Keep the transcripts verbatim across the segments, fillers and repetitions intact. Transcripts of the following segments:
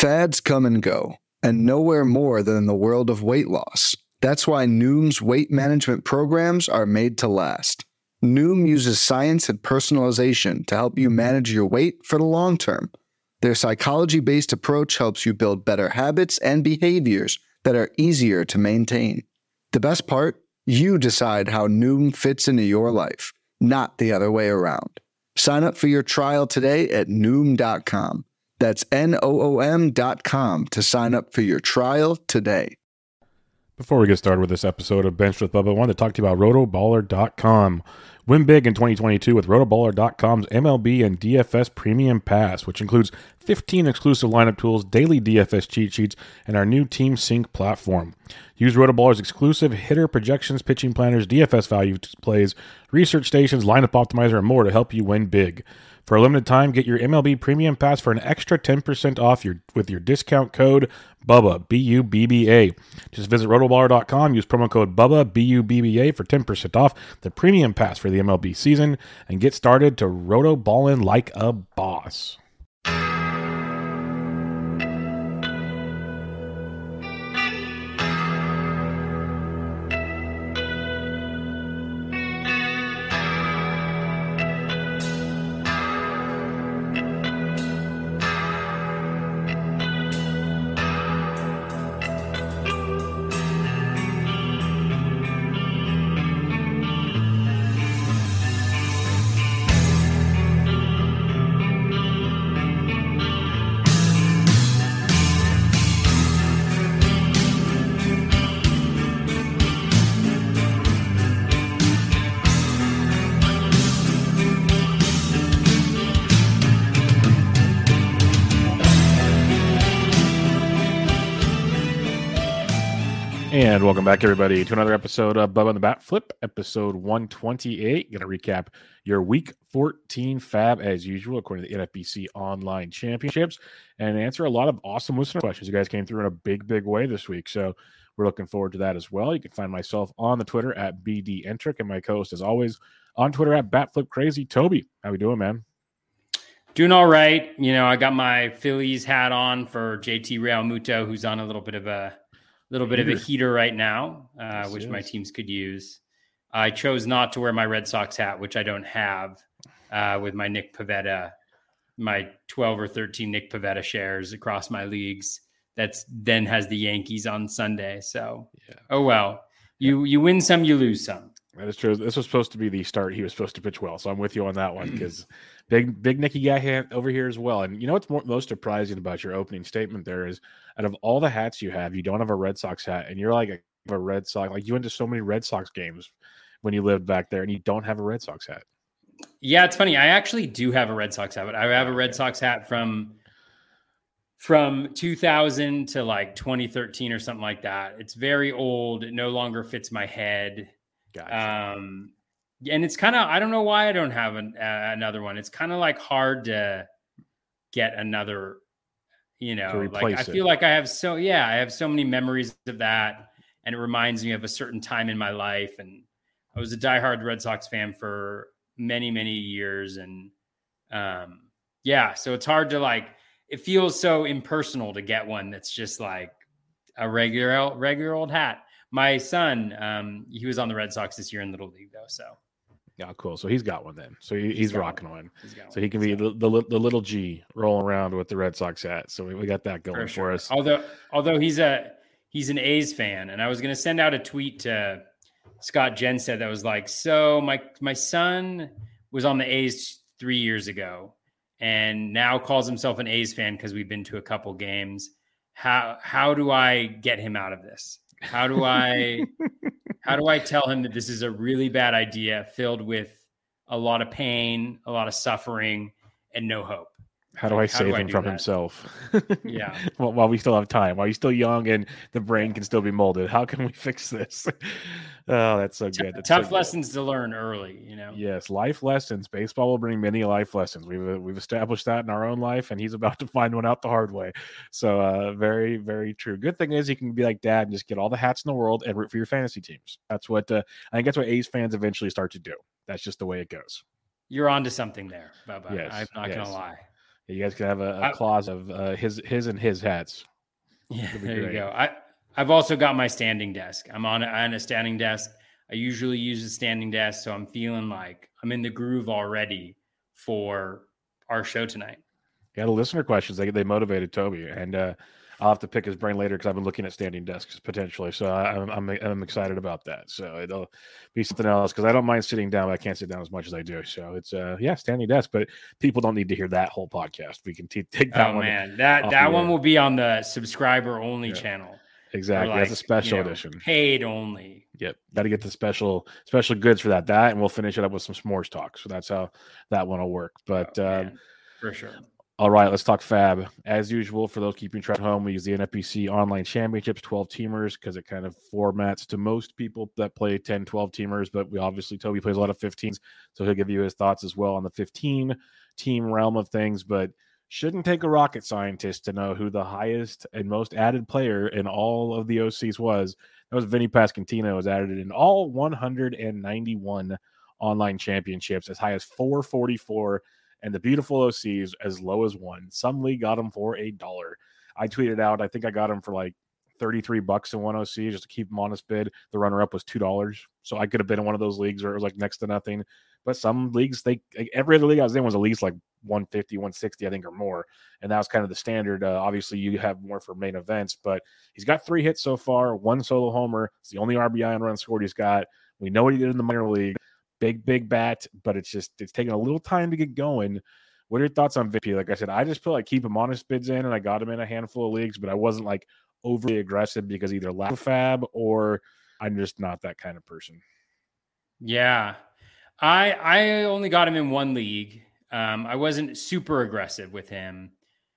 Fads come and go, and nowhere more than in the world of weight loss. That's why Noom's weight management programs are made to last. Noom uses science and personalization to help you manage your weight for the long term. Their psychology-based approach helps you build better habits and behaviors that are easier to maintain. The best part? You decide how Noom fits into your life, not the other way around. Sign up for your trial today at Noom dot com. That's N O O M dot com to sign up for your trial today. Before we get started with this episode of Benched with Bubba, I wanted to talk to you about roto baller dot com. Win big in twenty twenty-two with roto baller dot com's M L B and D F S Premium Pass, which includes fifteen exclusive lineup tools, daily D F S cheat sheets, and our new Team Sync platform. Use RotoBaller's exclusive hitter projections, pitching planners, D F S value displays, research stations, lineup optimizer, and more to help you win big. For a limited time, get your M L B Premium Pass for an extra ten percent off your with your discount code BUBBA, B U B B A. Just visit roto baller dot com, use promo code BUBBA, B U B B A for ten percent off the Premium Pass for the M L B season, and get started to roto-ballin' like a boss. And welcome back, everybody, to another episode of Bubba and the Bat Flip, episode one twenty-eight. Going to recap your Week fourteen Fab, as usual, according to the N F B C Online Championships, and answer a lot of awesome listener questions. You guys came through in a big, big way this week, so we're looking forward to that as well. You can find myself on the Twitter at B D Entric, and my co-host, as always, on Twitter at BatFlipCrazy. Toby, how we doing, man? Doing all right. You know, I got my Phillies hat on for J T Realmuto, who's on a little bit of a little bit of a heater right now, uh, yes, which yes. my teams could use. I chose not to wear my Red Sox hat, which I don't have, uh, with my Nick Pivetta, my twelve or thirteen Nick Pivetta shares across my leagues. That's then has the Yankees on Sunday. So, yeah. oh well, you you win some, you lose some. That is true. This was supposed to be the start. He was supposed to pitch well, so I'm with you on that one because big, big Nicky guy over here as well. And you know what's more, most surprising about your opening statement there is, out of all the hats you have, you don't have a Red Sox hat, and you're like a, a Red Sox. Like you went to so many Red Sox games when you lived back there, and you don't have a Red Sox hat. Yeah, it's funny. I actually do have a Red Sox hat, but I have a Red Sox hat from from two thousand to like twenty thirteen or something like that. It's very old. It no longer fits my head. Gotcha. Um, and it's kind of, I don't know why I don't have an, uh, another one. It's kind of like hard to get another, you know, like I it. feel like I have so, yeah, I have so many memories of that. And it reminds me of a certain time in my life. And I was a diehard Red Sox fan for many, many years. And um, yeah, so it's hard to like, it feels so impersonal to get one that's just like a regular, regular old hat. My son, um, he was on the Red Sox this year in Little League, though. So, yeah, cool. So he's got one then. So he, he's, he's rocking one. one. So one. he can be the, the the little G rolling around with the Red Sox hat. So we, we got that going for, sure. for us. Although, although he's a he's an A's fan, and I was going to send out a tweet to Scott Jenstead that was like, "So my my son was on the A's three years ago, and now calls himself an A's fan because we've been to a couple games. How how do I get him out of this?" How do I how do I tell him that this is a really bad idea filled with a lot of pain, a lot of suffering, and no hope? How do I how save do I him from that? himself? Yeah. well, while we still have time, while he's still young and the brain can still be molded, how can we fix this? Oh, that's so good. That's Tough so lessons good. to learn early, you know? Yes, life lessons. Baseball will bring many life lessons. We've uh, we've established that in our own life, and he's about to find one out the hard way. So uh, very, very true. Good thing is he can be like dad and just get all the hats in the world and root for your fantasy teams. That's what uh, I think that's what A's fans eventually start to do. That's just the way it goes. You're onto something there, Bubba. Yes, I'm not yes. going to lie. You guys could have a, a I, clause of uh, his his and his hats. Yeah, there great. you go. I, I've also got my standing desk. I'm on a, on a standing desk. I usually use a standing desk, so I'm feeling like I'm in the groove already for our show tonight. Yeah, the listener questions, they they motivated Toby, and uh, I'll have to pick his brain later because I've been looking at standing desks potentially. So I, I'm, I'm I'm excited about that. So it'll be something else because I don't mind sitting down, but I can't sit down as much as I do. So it's uh yeah, standing desk, but people don't need to hear that whole podcast. We can t- take that oh, one. Oh man, that that one will be on the subscriber only yeah. channel. Exactly, like, that's a special you know, edition, paid only. Yep, got to get the special special goods for that. That, and we'll finish it up with some s'mores talk. So that's how that one will work. But oh, uh, for sure. All right, let's talk Fab. As usual, for those keeping track at home, we use the N F B C Online Championships twelve teamers because it kind of formats to most people that play ten, twelve teamers. But we obviously, Toby plays a lot of fifteens, so he'll give you his thoughts as well on the fifteen team realm of things. But shouldn't take a rocket scientist to know who the highest and most added player in all of the O Cs was. That was Vinny Pasquantino, was added in all one hundred ninety-one online championships, as high as four forty-four. And the beautiful O Cs as low as one. Some league got them for a dollar. I tweeted out, I think I got them for like thirty-three bucks in one O C just to keep them honest bid. The runner-up was two dollars. So I could have been in one of those leagues where it was like next to nothing. But some leagues, they every other league I was in was at least like one fifty, one sixty, I think, or more. And that was kind of the standard. Uh, obviously, you have more for main events. But he's got three hits so far, one solo homer. It's the only R B I and run scored he's got. We know what he did in the minor league. Big, big bat, but it's just it's taking a little time to get going. What are your thoughts on V P? Like I said, I just feel like keep him honest bids in, and I got him in a handful of leagues, but I wasn't like overly aggressive because either lack of fab or I'm just not that kind of person. Yeah, I I only got him in one league. Um, I wasn't super aggressive with him.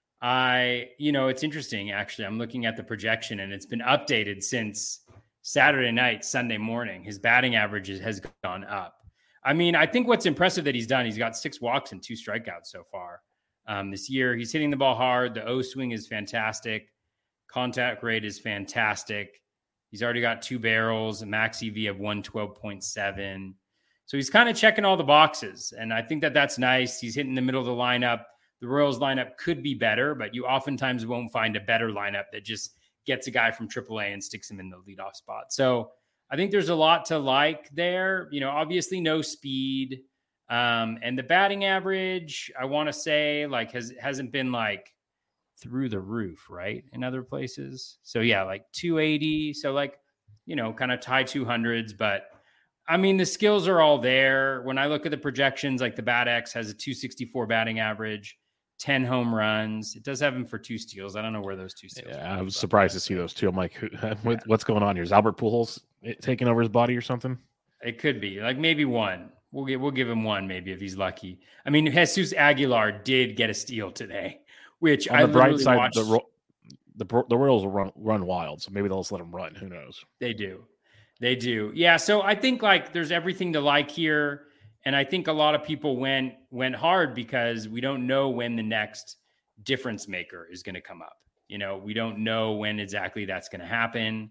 I, you know, it's interesting actually. I'm looking at the projection, and it's been updated since Saturday night, Sunday morning. His batting average has gone up. I mean, I think what's impressive that he's done, he's got six walks and two strikeouts so far um, this year. He's hitting the ball hard. The O swing is fantastic. Contact rate is fantastic. He's already got two barrels, a max E V of one twelve point seven. So he's kind of checking all the boxes. And I think that that's nice. He's hitting the middle of the lineup. The Royals lineup could be better, but you oftentimes won't find a better lineup that just gets a guy from triple A and sticks him in the leadoff spot. So I think there's a lot to like there. You know, obviously no speed. Um, and the batting average, I want to say, like, has, hasn't been like through the roof, right? In other places. So yeah, like two eighty. So like, you know, kind of tie two hundreds, but I mean, the skills are all there. When I look at the projections, like the Bat X has a two sixty-four batting average, ten home runs. It does have him for two steals. I don't know where those two steals yeah, are. I was surprised to see those two. I'm like, who, what, what's going on here? Is Albert Pujols taking over his body or something? It could be like maybe one. We'll get, we'll give him one maybe if he's lucky. I mean, Jesus Aguilar did get a steal today, which on I the bright side, watched. the the the Royals will run run wild, so maybe they'll just let him run. Who knows? They do, they do. Yeah. So I think like there's everything to like here. And I think a lot of people went went hard because we don't know when the next difference maker is going to come up. You know, we don't know when exactly that's going to happen.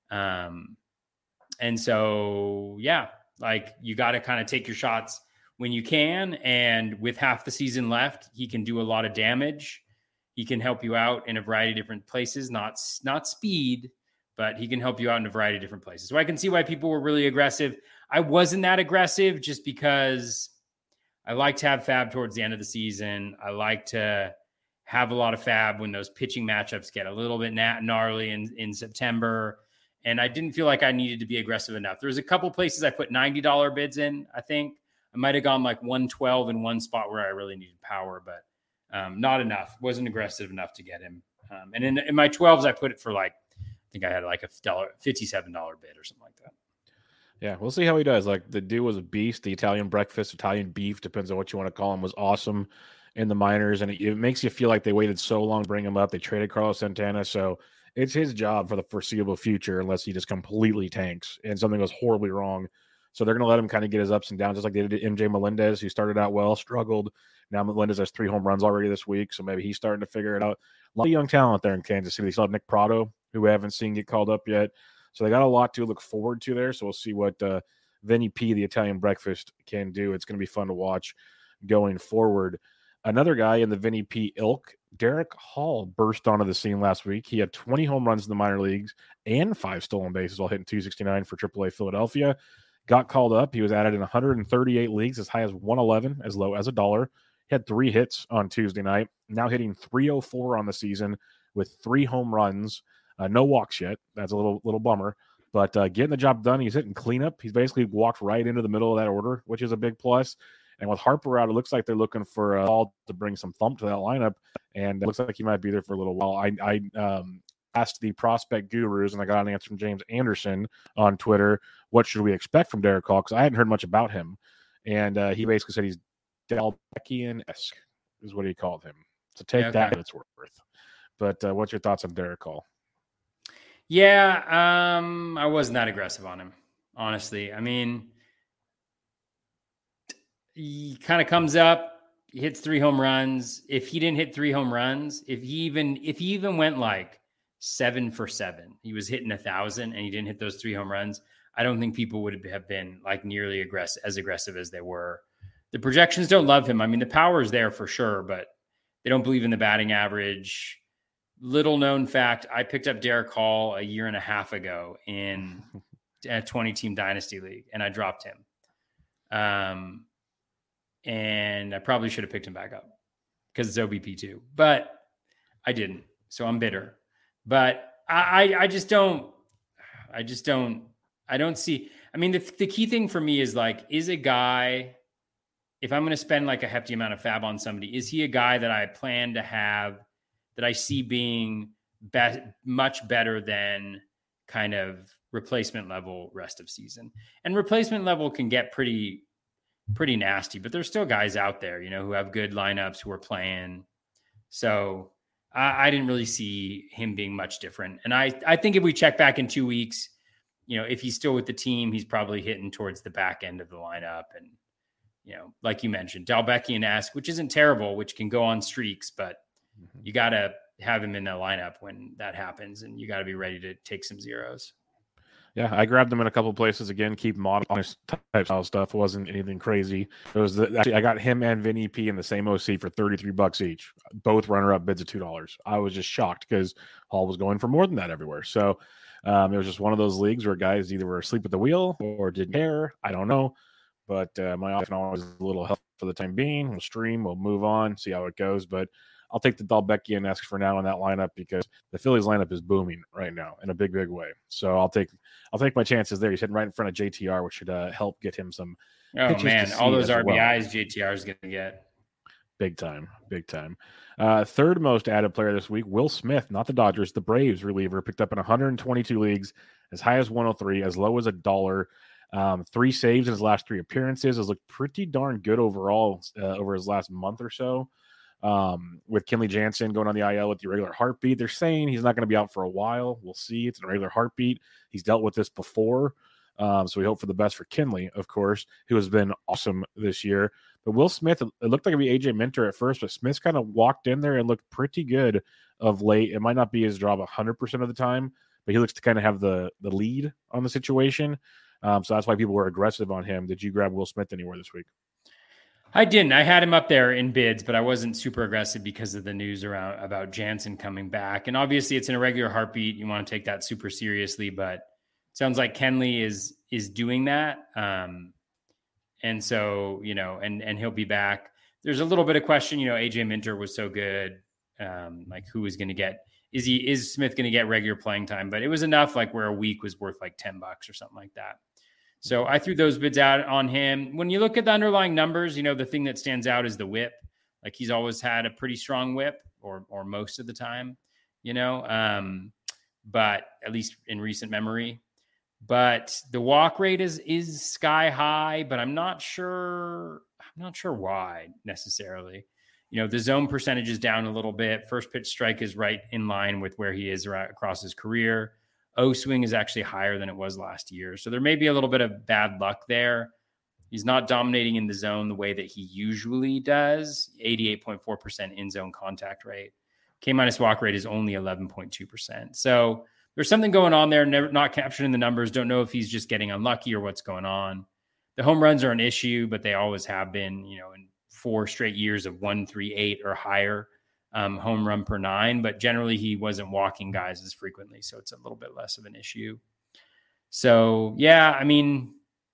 Um, and so, yeah, like you got to kind of take your shots when you can. And with half the season left, he can do a lot of damage. He can help you out in a variety of different places, not, not speed, but he can help you out in a variety of different places. So I can see why people were really aggressive. I wasn't that aggressive just because I like to have fab towards the end of the season. I like to have a lot of fab when those pitching matchups get a little bit gnarly in, in September. And I didn't feel like I needed to be aggressive enough. There was a couple places I put ninety dollars bids in, I think. I might have gone like one twelve in one spot where I really needed power, but um, not enough. Wasn't aggressive enough to get him. Um, and in, in my twelves, I put it for like, I think I had like a fifty-seven dollars bid or something like that. Yeah, we'll see how he does. Like the dude was a beast. The Italian breakfast, Italian beef, depends on what you want to call him, was awesome in the minors. And it, it makes you feel like they waited so long to bring him up. They traded Carlos Santana. So it's his job for the foreseeable future unless he just completely tanks and something goes horribly wrong. So they're going to let him kind of get his ups and downs, just like they did to M J Melendez, who started out well, struggled. Now Melendez has three home runs already this week, so maybe he's starting to figure it out. A lot of young talent there in Kansas City. They still have Nick Prado, who we haven't seen get called up yet. So they got a lot to look forward to there. So we'll see what uh, Vinny P, the Italian breakfast, can do. It's going to be fun to watch going forward. Another guy in the Vinny P ilk, Derek Hall, burst onto the scene last week. He had twenty home runs in the minor leagues and five stolen bases while hitting two sixty-nine for triple A Philadelphia. Got called up. He was added in one hundred thirty-eight leagues, as high as one eleven, as low as a dollar. He had three hits on Tuesday night, now hitting three oh four on the season with three home runs. Uh, no walks yet. That's a little little bummer. But uh, getting the job done, he's hitting cleanup. He's basically walked right into the middle of that order, which is a big plus. And with Harper out, it looks like they're looking for a ball to bring some thump to that lineup. And it looks like he might be there for a little while. I, I um, asked the prospect gurus, and I got an answer from James Anderson on Twitter. What should we expect from Derek Hall? Because I hadn't heard much about him. And uh, he basically said he's Dalbeckian-esque is what he called him. So take okay. that as it's worth. But uh, what's your thoughts on Derek Hall? Yeah, um, I wasn't that aggressive on him, honestly. I mean, he kind of comes up, he hits three home runs. If he didn't hit three home runs, if he even if he even went like seven for seven, he was hitting a thousand and he didn't hit those three home runs, I don't think people would have been like nearly aggressive as aggressive as they were. The projections don't love him. I mean, the power is there for sure, but they don't believe in the batting average. Little known fact, I picked up Derek Hall a year and a half ago in a twenty team dynasty league, and I dropped him. Um, and I probably should have picked him back up because it's O B P two, but I didn't. So I'm bitter, but I, I, I just don't, I just don't, I don't see, I mean, the, the key thing for me is like, is a guy, if I'm going to spend like a hefty amount of fab on somebody, is he a guy that I plan to have that I see being be- much better than kind of replacement level rest of season? And replacement level can get pretty, pretty nasty, but there's still guys out there, you know, who have good lineups, who are playing. So I, I didn't really see him being much different. And I, I think if we check back in two weeks, you know, if he's still with the team, he's probably hitting towards the back end of the lineup. And, you know, like you mentioned, Dalbeckian-esque, which isn't terrible, which can go on streaks, but mm-hmm. you got to have him in the lineup when that happens, and you got to be ready to take some zeros. Yeah, I grabbed them in a couple places again. Keep modern type style stuff. It wasn't anything crazy. It was the, actually I got him and Vinny P in the same O C for thirty-three bucks each. Both runner-up bids of two dollars. I was just shocked because Hall was going for more than that everywhere. So um, it was just one of those leagues where guys either were asleep at the wheel or didn't care. I don't know, but uh, my option always a little help for the time being. We'll stream. We'll move on. See how it goes, but. I'll take the Dalbeckian-esque for now in that lineup because the Phillies lineup is booming right now in a big, big way. So I'll take I'll take my chances there. He's hitting right in front of J T R, which should uh, help get him some. Oh man, all those R B Is well. J T R is going to get big time, big time. Uh, third most added player this week, Will Smith, not the Dodgers, the Braves reliever, picked up in one hundred twenty-two leagues, as high as one oh three, as low as a dollar. Um, three saves in his last three appearances. Has looked pretty darn good overall uh, over his last month or so. Um, with Kenley Jansen going on the I L with the irregular heartbeat. They're saying he's not going to be out for a while. We'll see. It's an irregular heartbeat. He's dealt with this before. Um, so we hope for the best for Kenley, of course, who has been awesome this year. But Will Smith, it looked like it'd be A J Minter at first, but Smith's kind of walked in there and looked pretty good of late. It might not be his job one hundred percent of the time, but he looks to kind of have the, the lead on the situation. Um, so that's why people were aggressive on him. Did you grab Will Smith anywhere this week? I didn't. I had him up there in bids, but I wasn't super aggressive because of the news around about Jansen coming back. And obviously it's an irregular heartbeat. You want to take that super seriously, but it sounds like Kenley is, is doing that. Um, and so, you know, and, and he'll be back. There's a little bit of question, you know, A J Minter was so good. Um, like who is going to get, is he, is Smith going to get regular playing time? But it was enough like where a week was worth like ten bucks or something like that. So I threw those bids out on him. When you look at the underlying numbers, you know, the thing that stands out is the whip. Like he's always had a pretty strong whip or, or most of the time, you know, um, but at least in recent memory, but the walk rate is, is sky high, but I'm not sure, I'm not sure why necessarily. You know, the zone percentage is down a little bit. First pitch strike is right in line with where he is right across his career. O swing is actually higher than it was last year. So there may be a little bit of bad luck there. He's not dominating in the zone the way that he usually does. eighty-eight point four percent in zone contact rate. K minus walk rate is only eleven point two percent. So there's something going on there, never not captured in the numbers. Don't know if he's just getting unlucky or what's going on. The home runs are an issue, but they always have been, you know, in four straight years of one three eight or higher um, home run per nine, but generally he wasn't walking guys as frequently, so it's a little bit less of an issue. So yeah, I mean,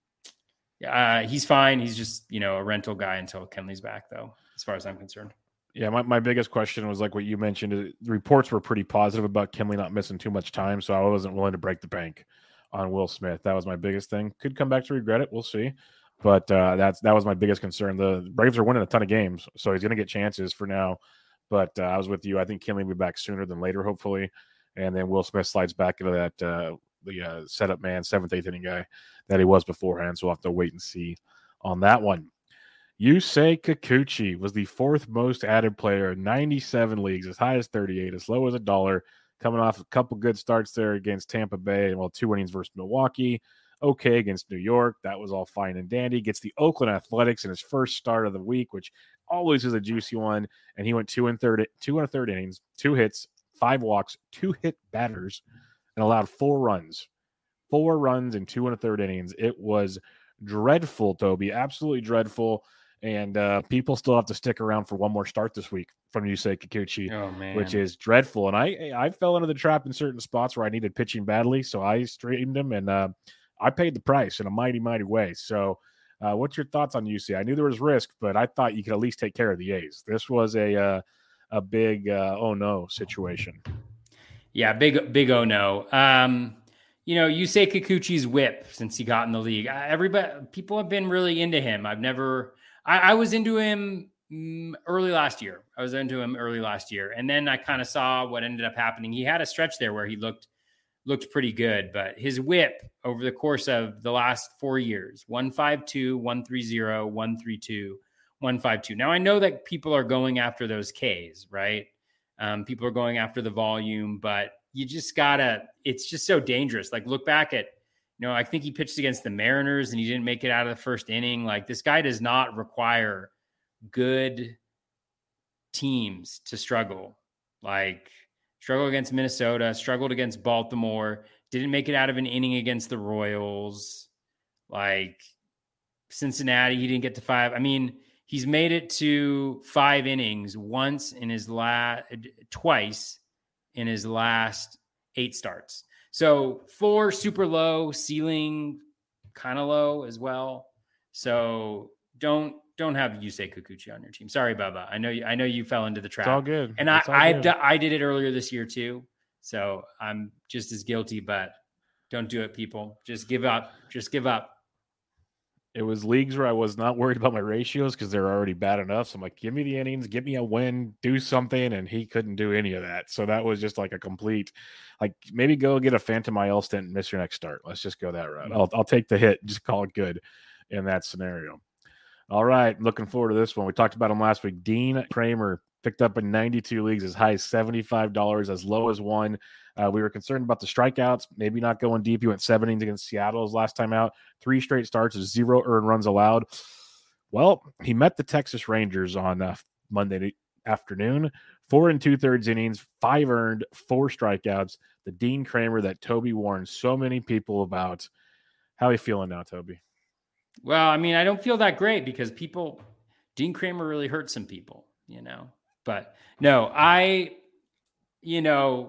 uh, he's fine. He's just, you know, a rental guy until Kenley's back, though, as far as I'm concerned. Yeah, my, my biggest question was like what you mentioned. The reports were pretty positive about Kenley not missing too much time, so I wasn't willing to break the bank on Will Smith. That was my biggest thing. Could come back to regret it. We'll see. But uh, that's that was my biggest concern. The Braves are winning a ton of games, so he's going to get chances for now. But uh, I was with you. I think Kenley will be back sooner than later, hopefully. And then Will Smith slides back into that uh, the uh, setup man, seventh, eighth inning guy that he was beforehand. So we'll have to wait and see on that one. Yusei Kikuchi was the fourth most added player in ninety-seven leagues, as high as thirty-eight, as low as a dollar, coming off a couple good starts there against Tampa Bay, and well, two innings versus Milwaukee. Okay against New York. That was all fine and dandy. Gets the Oakland Athletics in his first start of the week, which always is a juicy one. And he went two and third, two and a third innings, two hits, five walks, two hit batters, and allowed four runs. Four runs in two and a third innings. It was dreadful, Toby. Absolutely dreadful. And uh, people still have to stick around for one more start this week from Yusei Kikuchi, oh, man. which is dreadful. And I I fell into the trap in certain spots where I needed pitching badly, so I streamed him, and uh, I paid the price in a mighty, mighty way. So uh, what's your thoughts on Yusei? I knew there was risk, but I thought you could at least take care of the A's. This was a uh, a big uh, oh no situation. Yeah, big, big oh no. Um, you know, Yusei Kikuchi's whip since he got in the league. Everybody, people have been really into him. I've never... I, I was into him early last year. I was into him early last year. And then I kind of saw what ended up happening. He had a stretch there where he looked looked pretty good, but his whip over the course of the last four years, one fifty-two, one thirty, one thirty-two, one fifty-two. Now, I know that people are going after those Ks, right? Um, people are going after the volume, but you just gotta, it's just so dangerous. Like, look back at, you know, I think he pitched against the Mariners and he didn't make it out of the first inning. Like, this guy does not require good teams to struggle. Like, struggle against Minnesota, struggled against Baltimore, didn't make it out of an inning against the Royals. Like, Cincinnati, he didn't get to five. I mean, he's made it to five innings once in his last, twice in his last eight starts. So four super low, ceiling kind of low as well. So don't don't have Yusei Kikuchi on your team. Sorry, Bubba. I know you. I know you fell into the trap. It's all good. And it's I all I, good. I did it earlier this year too. So I'm just as guilty. But don't do it, people. Just give up. Just give up. It was leagues where I was not worried about my ratios because they're already bad enough. So I'm like, give me the innings, give me a win, do something. And he couldn't do any of that. So that was just like a complete, like, maybe go get a Phantom I L stint and miss your next start. Let's just go that route. I'll, I'll take the hit. Just call it good in that scenario. All right. Looking forward to this one. We talked about him last week. Dean Kramer picked up in ninety-two leagues, as high as seventy-five dollars, as low as one. Uh, we were concerned about the strikeouts, maybe not going deep. He went seven innings against Seattle his last time out. Three straight starts, zero earned runs allowed. Well, he met the Texas Rangers on uh, Monday afternoon. Four and two-thirds innings, five earned, four strikeouts. The Dean Kramer that Toby warned so many people about. How are you feeling now, Toby? Well, I mean, I don't feel that great because people, Dean Kramer really hurt some people, you know. But no, I, you know,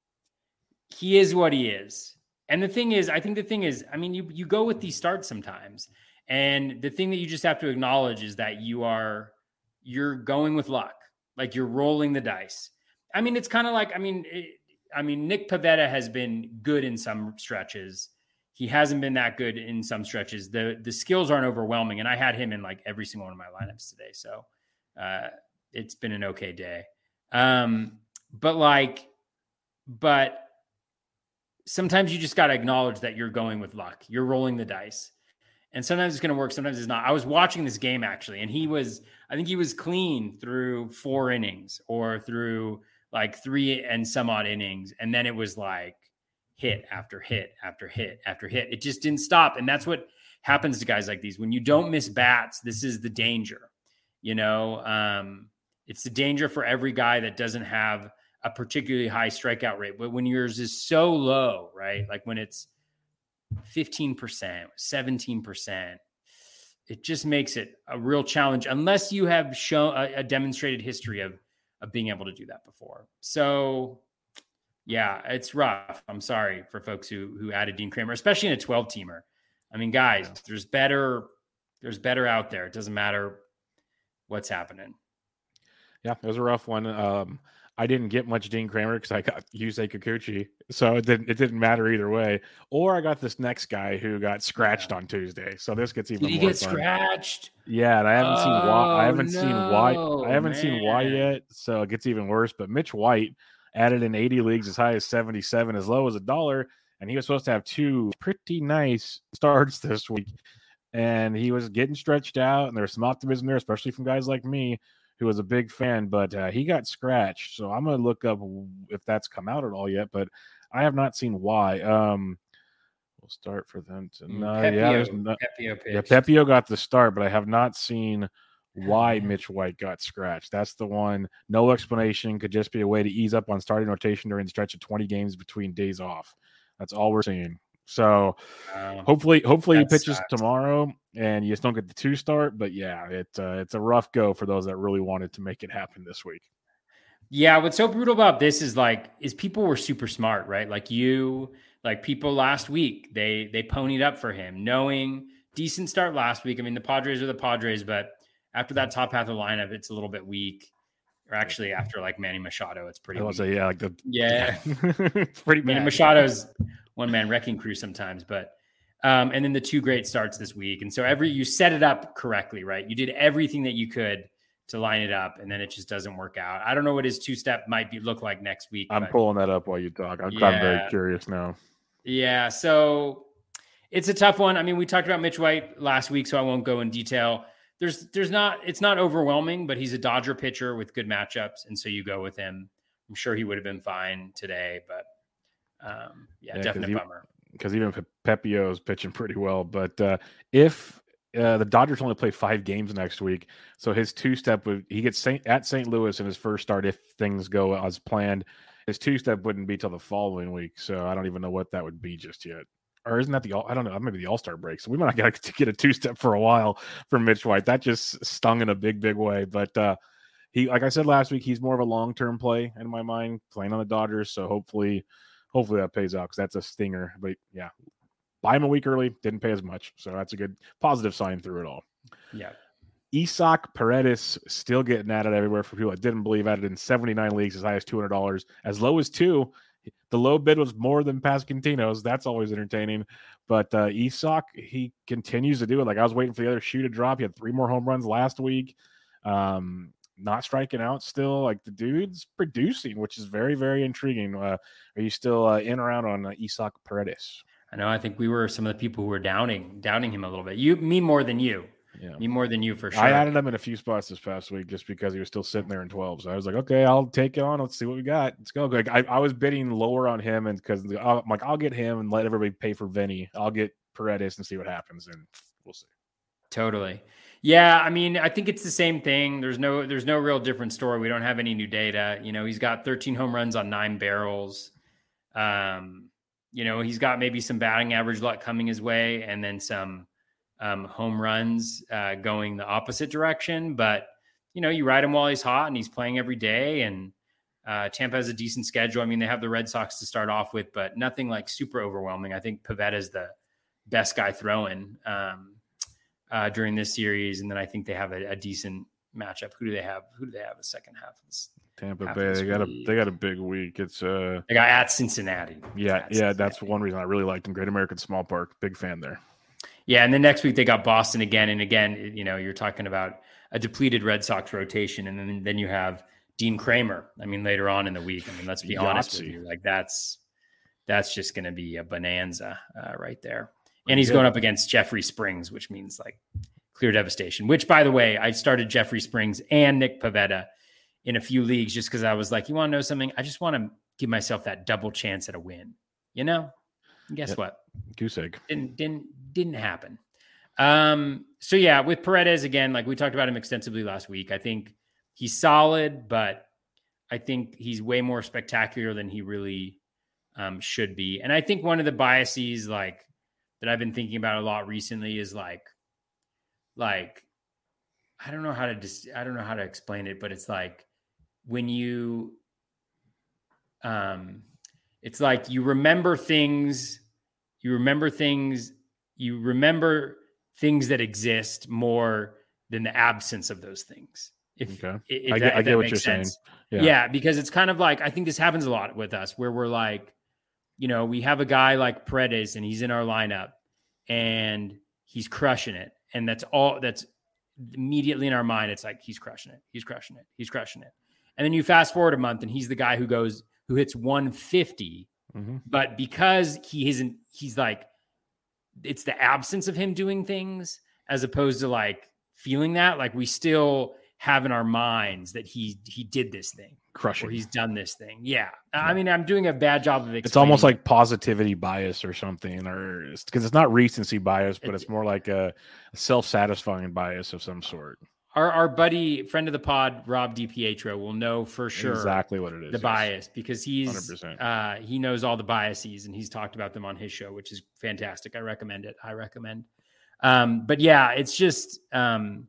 he is what he is. And the thing is, I think the thing is, I mean, you, you go with these starts sometimes. And the thing that you just have to acknowledge is that you are, you're going with luck. Like, you're rolling the dice. I mean, it's kind of like, I mean, it, I mean, Nick Pivetta has been good in some stretches. He hasn't been that good in some stretches. The the skills aren't overwhelming. And I had him in like every single one of my lineups today. So uh, it's been an okay day. Um, but like, but sometimes you just got to acknowledge that you're going with luck. You're rolling the dice. And sometimes it's going to work. Sometimes it's not. I was watching this game actually, and he was, I think he was clean through four innings or through like three and some odd innings. And then it was like hit after hit after hit after hit. It just didn't stop. And that's what happens to guys like these. When you don't miss bats, this is the danger, you know, um, it's the danger for every guy that doesn't have a particularly high strikeout rate. But when yours is so low, right? Like when it's fifteen percent, seventeen percent, it just makes it a real challenge unless you have shown a, a demonstrated history of, of being able to do that before. So yeah, it's rough. I'm sorry for folks who, who added Dean Kramer, especially in a twelve teamer. I mean, guys, yeah. there's better, there's better out there. It doesn't matter what's happening. Yeah, it was a rough one. Um, I didn't get much Dean Kramer because I got Yusei Kikuchi, so it didn't it didn't matter either way. Or I got this next guy who got scratched yeah. on Tuesday, so this gets even Did he more get fun. Scratched? Yeah, and I haven't oh, seen why. I haven't no, seen why. I haven't man. seen why yet, so it gets even worse. But Mitch White added in eighty leagues as high as seventy-seven, as low as a dollar, and he was supposed to have two pretty nice starts this week, and he was getting stretched out, and there was some optimism there, especially from guys like me, who was a big fan, but uh, he got scratched. So I'm going to look up if that's come out at all yet, but I have not seen why. Um, we'll start for them to no, Pepio, yeah, there's not, Pepio yeah, Pepio got the start, but I have not seen why Mitch White got scratched. That's the one. No explanation. Could just be a way to ease up on starting rotation during the stretch of twenty games between days off. That's all we're seeing. So um, hopefully, hopefully he pitches sucks. tomorrow, and you just don't get the two start. But yeah, it uh, it's a rough go for those that really wanted to make it happen this week. Yeah, what's so brutal about this is like is people were super smart, right? Like you, like people last week, they they ponied up for him, knowing decent start last week. I mean, the Padres are the Padres, but after that top half of the lineup, it's a little bit weak. Or actually, after like Manny Machado, it's pretty. I was say yeah, like the yeah, it's pretty bad. Manny Machado's one man wrecking crew sometimes, but um, and then the two great starts this week, and so every you set it up correctly, right? You did everything that you could to line it up, and then it just doesn't work out. I don't know what his two step might be look like next week. I'm but, pulling that up while you talk. I'm, yeah, I'm very curious now. Yeah, so it's a tough one. I mean, we talked about Mitch White last week, so I won't go in detail. There's, there's not, it's not overwhelming, but he's a Dodger pitcher with good matchups. And so you go with him. I'm sure he would have been fine today, but um, yeah, yeah, definite bummer. Because even Pepio is pitching pretty well. But uh, if uh, the Dodgers only play five games next week, so his two-step would, he gets Saint, at Saint Louis in his first start if things go as planned. His two-step wouldn't be till the following week. So I don't even know what that would be just yet. Or isn't that the all? I don't know. Maybe the All-Star break. So we might not get to get a two-step for a while from Mitch White. That just stung in a big, big way. But uh, he, like I said last week, he's more of a long-term play in my mind, playing on the Dodgers. So hopefully, hopefully that pays out because that's a stinger. But yeah, buy him a week early, didn't pay as much. So that's a good positive sign through it all. Yeah. Isaac Paredes still getting at it everywhere for people that didn't believe at it in seventy-nine leagues, as high as two hundred dollars, as low as two. The low bid was more than Pascantino's. That's always entertaining. But uh, Isak, he continues to do it. Like I was waiting for the other shoe to drop. He had three more home runs last week. Um, not striking out still. Like the dude's producing, which is very, very intriguing. Uh, are you still uh, in or out on uh, Isaac Paredes? I know. I think we were some of the people who were downing, downing him a little bit. You, me more than you. Yeah. Me more than you for sure. I added him in a few spots this past week just because he was still sitting there in twelve. So I was like, okay, I'll take it on. Let's see what we got. Let's go. Like I, I was bidding lower on him, and because I'm like, I'll get him and let everybody pay for Vinny. I'll get Paredes and see what happens, and we'll see. Totally. Yeah, I mean, I think it's the same thing. There's no, there's no real different story. We don't have any new data. You know, he's got thirteen home runs on nine barrels. Um, you know, he's got maybe some batting average luck coming his way, and then some. Um, home runs uh, going the opposite direction, but you know, you ride him while he's hot and he's playing every day. And uh, Tampa has a decent schedule. I mean, they have the Red Sox to start off with, but nothing like super overwhelming. I think Pivetta is the best guy throwing um, uh, during this series, and then I think they have a, a decent matchup. Who do they have? Who do they have the second half of this? Tampa Bay. They got a they got a big week. It's uh they got at Cincinnati. Yeah, at yeah. Cincinnati. That's one reason I really liked them. Great American Small Park. Big fan there. Yeah, and then next week they got Boston again and again. You know, you're talking about a depleted Red Sox rotation, and then then you have Dean Kramer. I mean, later on in the week. I mean, let's be Yahtzee. honest with you, like that's that's just going to be a bonanza uh, right there. And he's yeah. going up against Jeffrey Springs, which means like clear devastation. Which, by the way, I started Jeffrey Springs and Nick Pivetta in a few leagues just because I was like, you want to know something? I just want to give myself that double chance at a win. You know? And guess yep. what? Goose egg. Didn't didn't didn't happen. Um, so yeah, with Paredes again, like we talked about him extensively last week. I think he's solid, but I think he's way more spectacular than he really um, should be. And I think one of the biases like that I've been thinking about a lot recently is like like, I don't know how to dis- I don't know how to explain it, but it's like when you, um, it's like you remember things, you remember things, you remember things that exist more than the absence of those things. If, okay. if I that, get, if I that get what makes you're sense. saying. Yeah. yeah, because it's kind of like, I think this happens a lot with us where we're like, you know, we have a guy like Paredes and he's in our lineup and he's crushing it. And that's all that's immediately in our mind. It's like, he's crushing it. He's crushing it. He's crushing it. And then you fast forward a month and he's the guy who goes, who hits one fifty. Mm-hmm. But because he isn't, he's like, it's the absence of him doing things as opposed to like feeling that, like we still have in our minds that he, he did this thing. Crushing. Or he's done this thing. Yeah. yeah. I mean, I'm doing a bad job of explaining. It's almost like positivity bias or something, or because it's not recency bias, but it's, it's more like a self-satisfying bias of some sort. Our our buddy, friend of the pod, Rob DiPietro, will know for sure exactly what it is. The yes. bias, because he's one hundred percent. Uh, he knows all the biases and he's talked about them on his show, which is fantastic. I recommend it. I recommend. Um, but yeah, it's just um,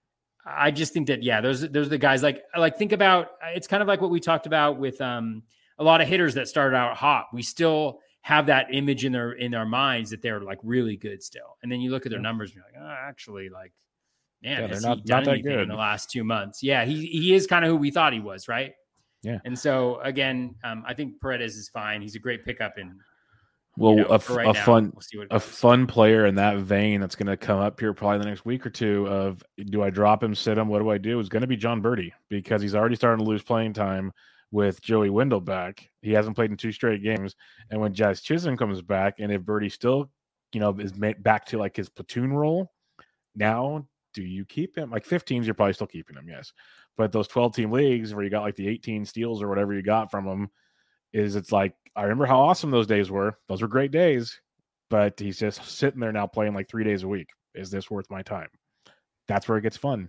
I just think that yeah, those those are the guys. Like like think about it's kind of like what we talked about with um, a lot of hitters that started out hot. We still have that image in their in their minds that they're like really good still, and then you look at their yeah. numbers and you're like, oh, actually, like. Man, yeah, has they're not, he done not anything that good in the last two months? Yeah, he he is kind of who we thought he was, right? Yeah. And so again, um, I think Paredes is fine. He's a great pickup in. Well, you know, a, right a now, fun we'll see what a fun player in that vein that's going to come up here probably the next week or two. Of do I drop him, sit him? What do I do? Is going to be John Birdie, because he's already starting to lose playing time with Joey Wendell back. He hasn't played in two straight games, and when Jazz Chisholm comes back, and if Birdie still, you know, is made back to like his platoon role now. Do you keep him? Like fifteens, you're probably still keeping him, yes. But those twelve-team leagues where you got like the eighteen steals or whatever you got from him, is it's like, I remember how awesome those days were. Those were great days. But he's just sitting there now playing like three days a week. Is this worth my time? That's where it gets fun.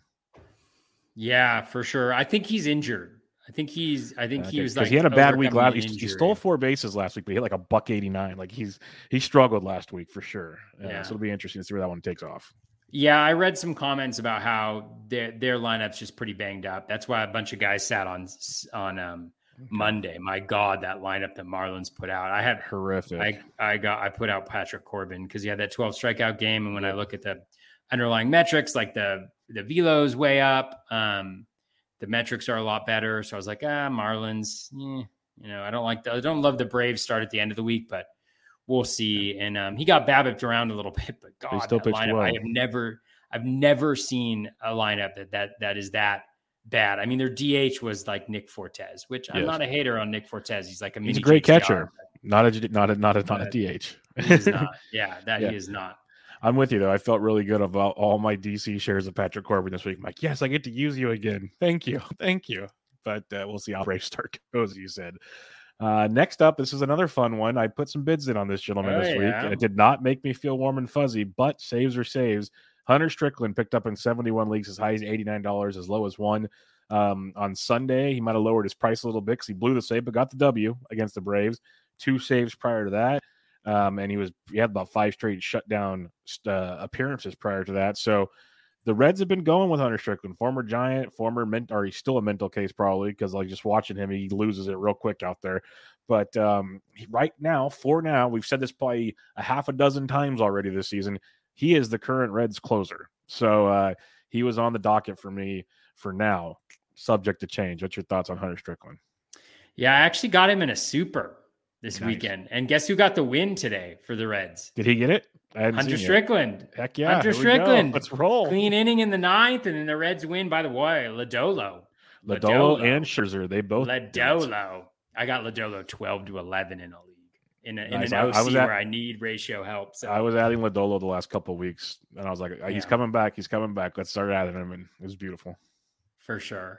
Yeah, for sure. I think he's injured. I think he's, I think uh, he was like, he had a bad week last week. He, he stole four bases last week, but he hit like a buck eighty-nine. Like he's, he struggled last week for sure. Uh, yeah. So it'll be interesting to see where that one takes off. Yeah, I read some comments about how their their lineup's just pretty banged up. That's why a bunch of guys sat on on um, okay. Monday. My God, that lineup that Marlins put out. I had horrific. I I got I put out Patrick Corbin because he had that twelve strikeout game, and when I look at the underlying metrics, like the the velo's way up, um, the metrics are a lot better. So I was like, ah, Marlins. Eh, you know, I don't like the, I don't love the Braves start at the end of the week, but. We'll see. And um, he got babbipped around a little bit, but God, he still that pitched lineup, well. I have never, I've never seen a lineup that, that, that is that bad. I mean, their D H was like Nick Fortes, which yes. I'm not a hater on Nick Fortes. He's like a, he's a great J T R, catcher. Not a, not a, not a, not a D H. He is not. Yeah, that yeah. he is not. I'm with you though. I felt really good about all my D C shares of Patrick Corbin this week. I'm like, yes, I get to use you again. Thank you. Thank you. But uh, we'll see how Brave start goes, you said. Uh, next up, this is another fun one. I put some bids in on this gentleman oh, this yeah. week, and it did not make me feel warm and fuzzy, but saves are saves. Hunter Strickland picked up in seventy-one leagues as high as eighty-nine dollars, as low as one. Um, on Sunday, he might have lowered his price a little bit because he blew the save, but got the W against the Braves. Two saves prior to that, um, and he was he had about five straight shutdown uh, appearances prior to that. So the Reds have been going with Hunter Strickland, former Giant, former ment, or he's still a mental case probably because like just watching him, he loses it real quick out there. But um, right now, for now, we've said this probably a half a dozen times already this season. He is the current Reds closer, so uh, he was on the docket for me for now, subject to change. What's your thoughts on Hunter Strickland? Yeah, I actually got him in a super this nice. weekend, and guess who got the win today for the Reds? Did he get it? Hunter Strickland. It. Heck yeah. Hunter Strickland. Let's roll. Clean inning in the ninth, and then the Reds win by the way. Lodolo. Lodolo, Lodolo and Scherzer. They both. Lodolo. I got Lodolo twelve to eleven in a league. In, a, nice. in an O C I, I was at, where I need ratio help. So I was adding Lodolo the last couple of weeks, and I was like, he's yeah. coming back. He's coming back. Let's start adding him, and it was beautiful. For sure.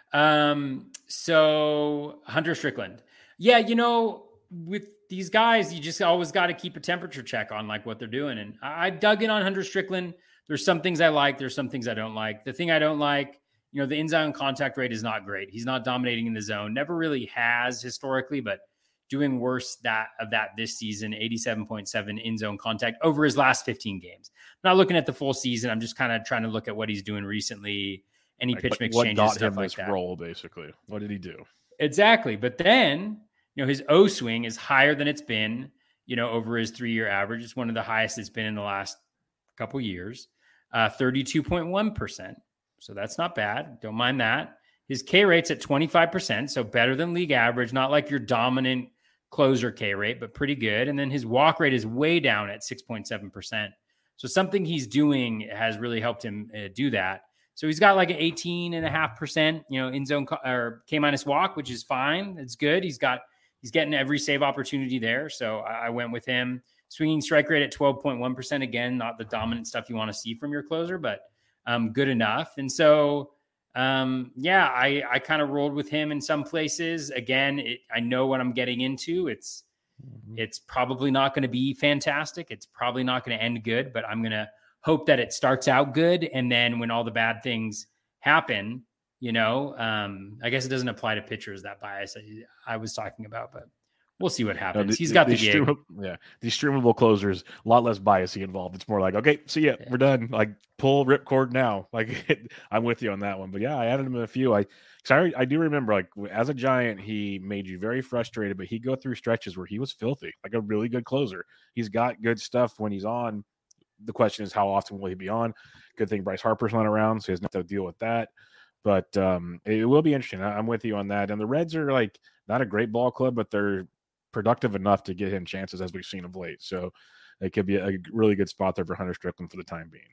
Um, so Hunter Strickland. Yeah, you know, with these guys, you just always got to keep a temperature check on like what they're doing. And I, I dug in on Hunter Strickland. There's some things I like. There's some things I don't like. The thing I don't like, you know, the in-zone contact rate is not great. He's not dominating in the zone. Never really has historically, but doing worse that of that this season, eighty-seven point seven in zone contact over his last fifteen games. I'm not looking at the full season. I'm just kind of trying to look at what he's doing recently, any like, pitch mix what changes, got stuff him like this that. role, basically. What did he do? Exactly. But then, you know, his O swing is higher than it's been, you know, over his three-year average. It's one of the highest it's been in the last couple years, uh, thirty-two point one percent. So that's not bad. Don't mind that. His K rate's at twenty-five percent, so better than league average, not like your dominant closer K rate, but pretty good. And then his walk rate is way down at six point seven percent. So something he's doing has really helped him uh, do that. So he's got like an eighteen and a half percent, you know, in zone co- or K minus walk, which is fine. It's good. He's got, he's getting every save opportunity there. So I, I went with him. Swinging strike rate at twelve point one percent. Again, not the dominant stuff you want to see from your closer, but um, good enough. And so, Um, yeah, I, I kind of rolled with him in some places. Again, it, I know what I'm getting into. It's, mm-hmm. it's probably not going to be fantastic. It's probably not going to end good, but I'm going to hope that it starts out good. And then when all the bad things happen, you know, um, I guess it doesn't apply to pitchers, that bias I, I was talking about, but we'll see what happens. No, the, He's got the, the gig. Stream, yeah. These streamable closers, a lot less biasy involved. It's more like, okay, see ya, yeah. we're done. Like pull ripcord now. Like I'm with you on that one. But yeah, I added him in a few. I, sorry, I do remember like as a Giant, he made you very frustrated, but he'd go through stretches where he was filthy, like a really good closer. He's got good stuff when he's on. The question is how often will he be on? Good thing Bryce Harper's not around, so he doesn't have to deal with that. But um, it will be interesting. I'm with you on that. And the Reds are like not a great ball club, but they're productive enough to get him chances as we've seen of late. So it could be a really good spot there for Hunter Strickland for the time being.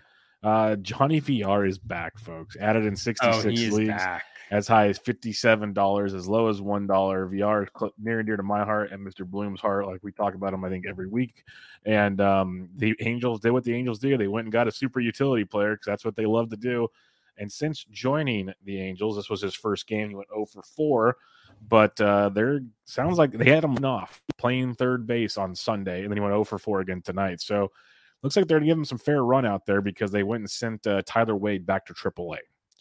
Uh, Johnny V R is back, folks. Added in sixty-six oh, leagues, back. As high as fifty-seven dollars, as low as one dollar. V R is cl- near and dear to my heart and Mister Bloom's heart. Like we talk about him, I think, every week. And um, the Angels did what the Angels do. They went and got a super utility player because that's what they love to do. And since joining the Angels, this was his first game. He went oh for four. But uh, there sounds like they had him off playing third base on Sunday, and then he went oh for four again tonight. So looks like they're going to give him some fair run out there because they went and sent uh, Tyler Wade back to triple A.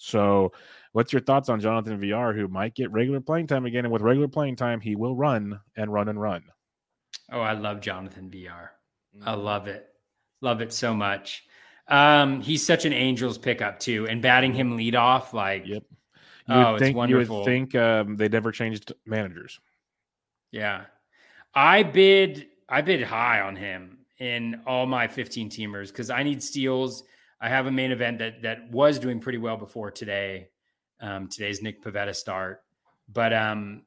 So what's your thoughts on Jonathan V R, who might get regular playing time again? And with regular playing time, he will run and run and run. Oh, I love Jonathan V R. Mm-hmm. I love it. Love it so much. Um, he's such an Angels pickup too. And batting him lead off, like, yep. You oh, think, it's wonderful. You would would think um, they never changed managers. Yeah. I bid, I bid high on him in all my fifteen teamers because I need steals. I have a main event that that was doing pretty well before today. Um, today's Nick Pivetta start. But um,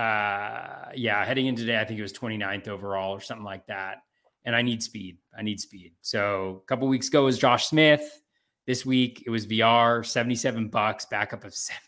uh, yeah, heading into today, I think it was twenty-ninth overall or something like that. And I need speed. I need speed. So a couple weeks ago was Josh Smith. This week it was V R, seventy-seven bucks, backup of seventeen.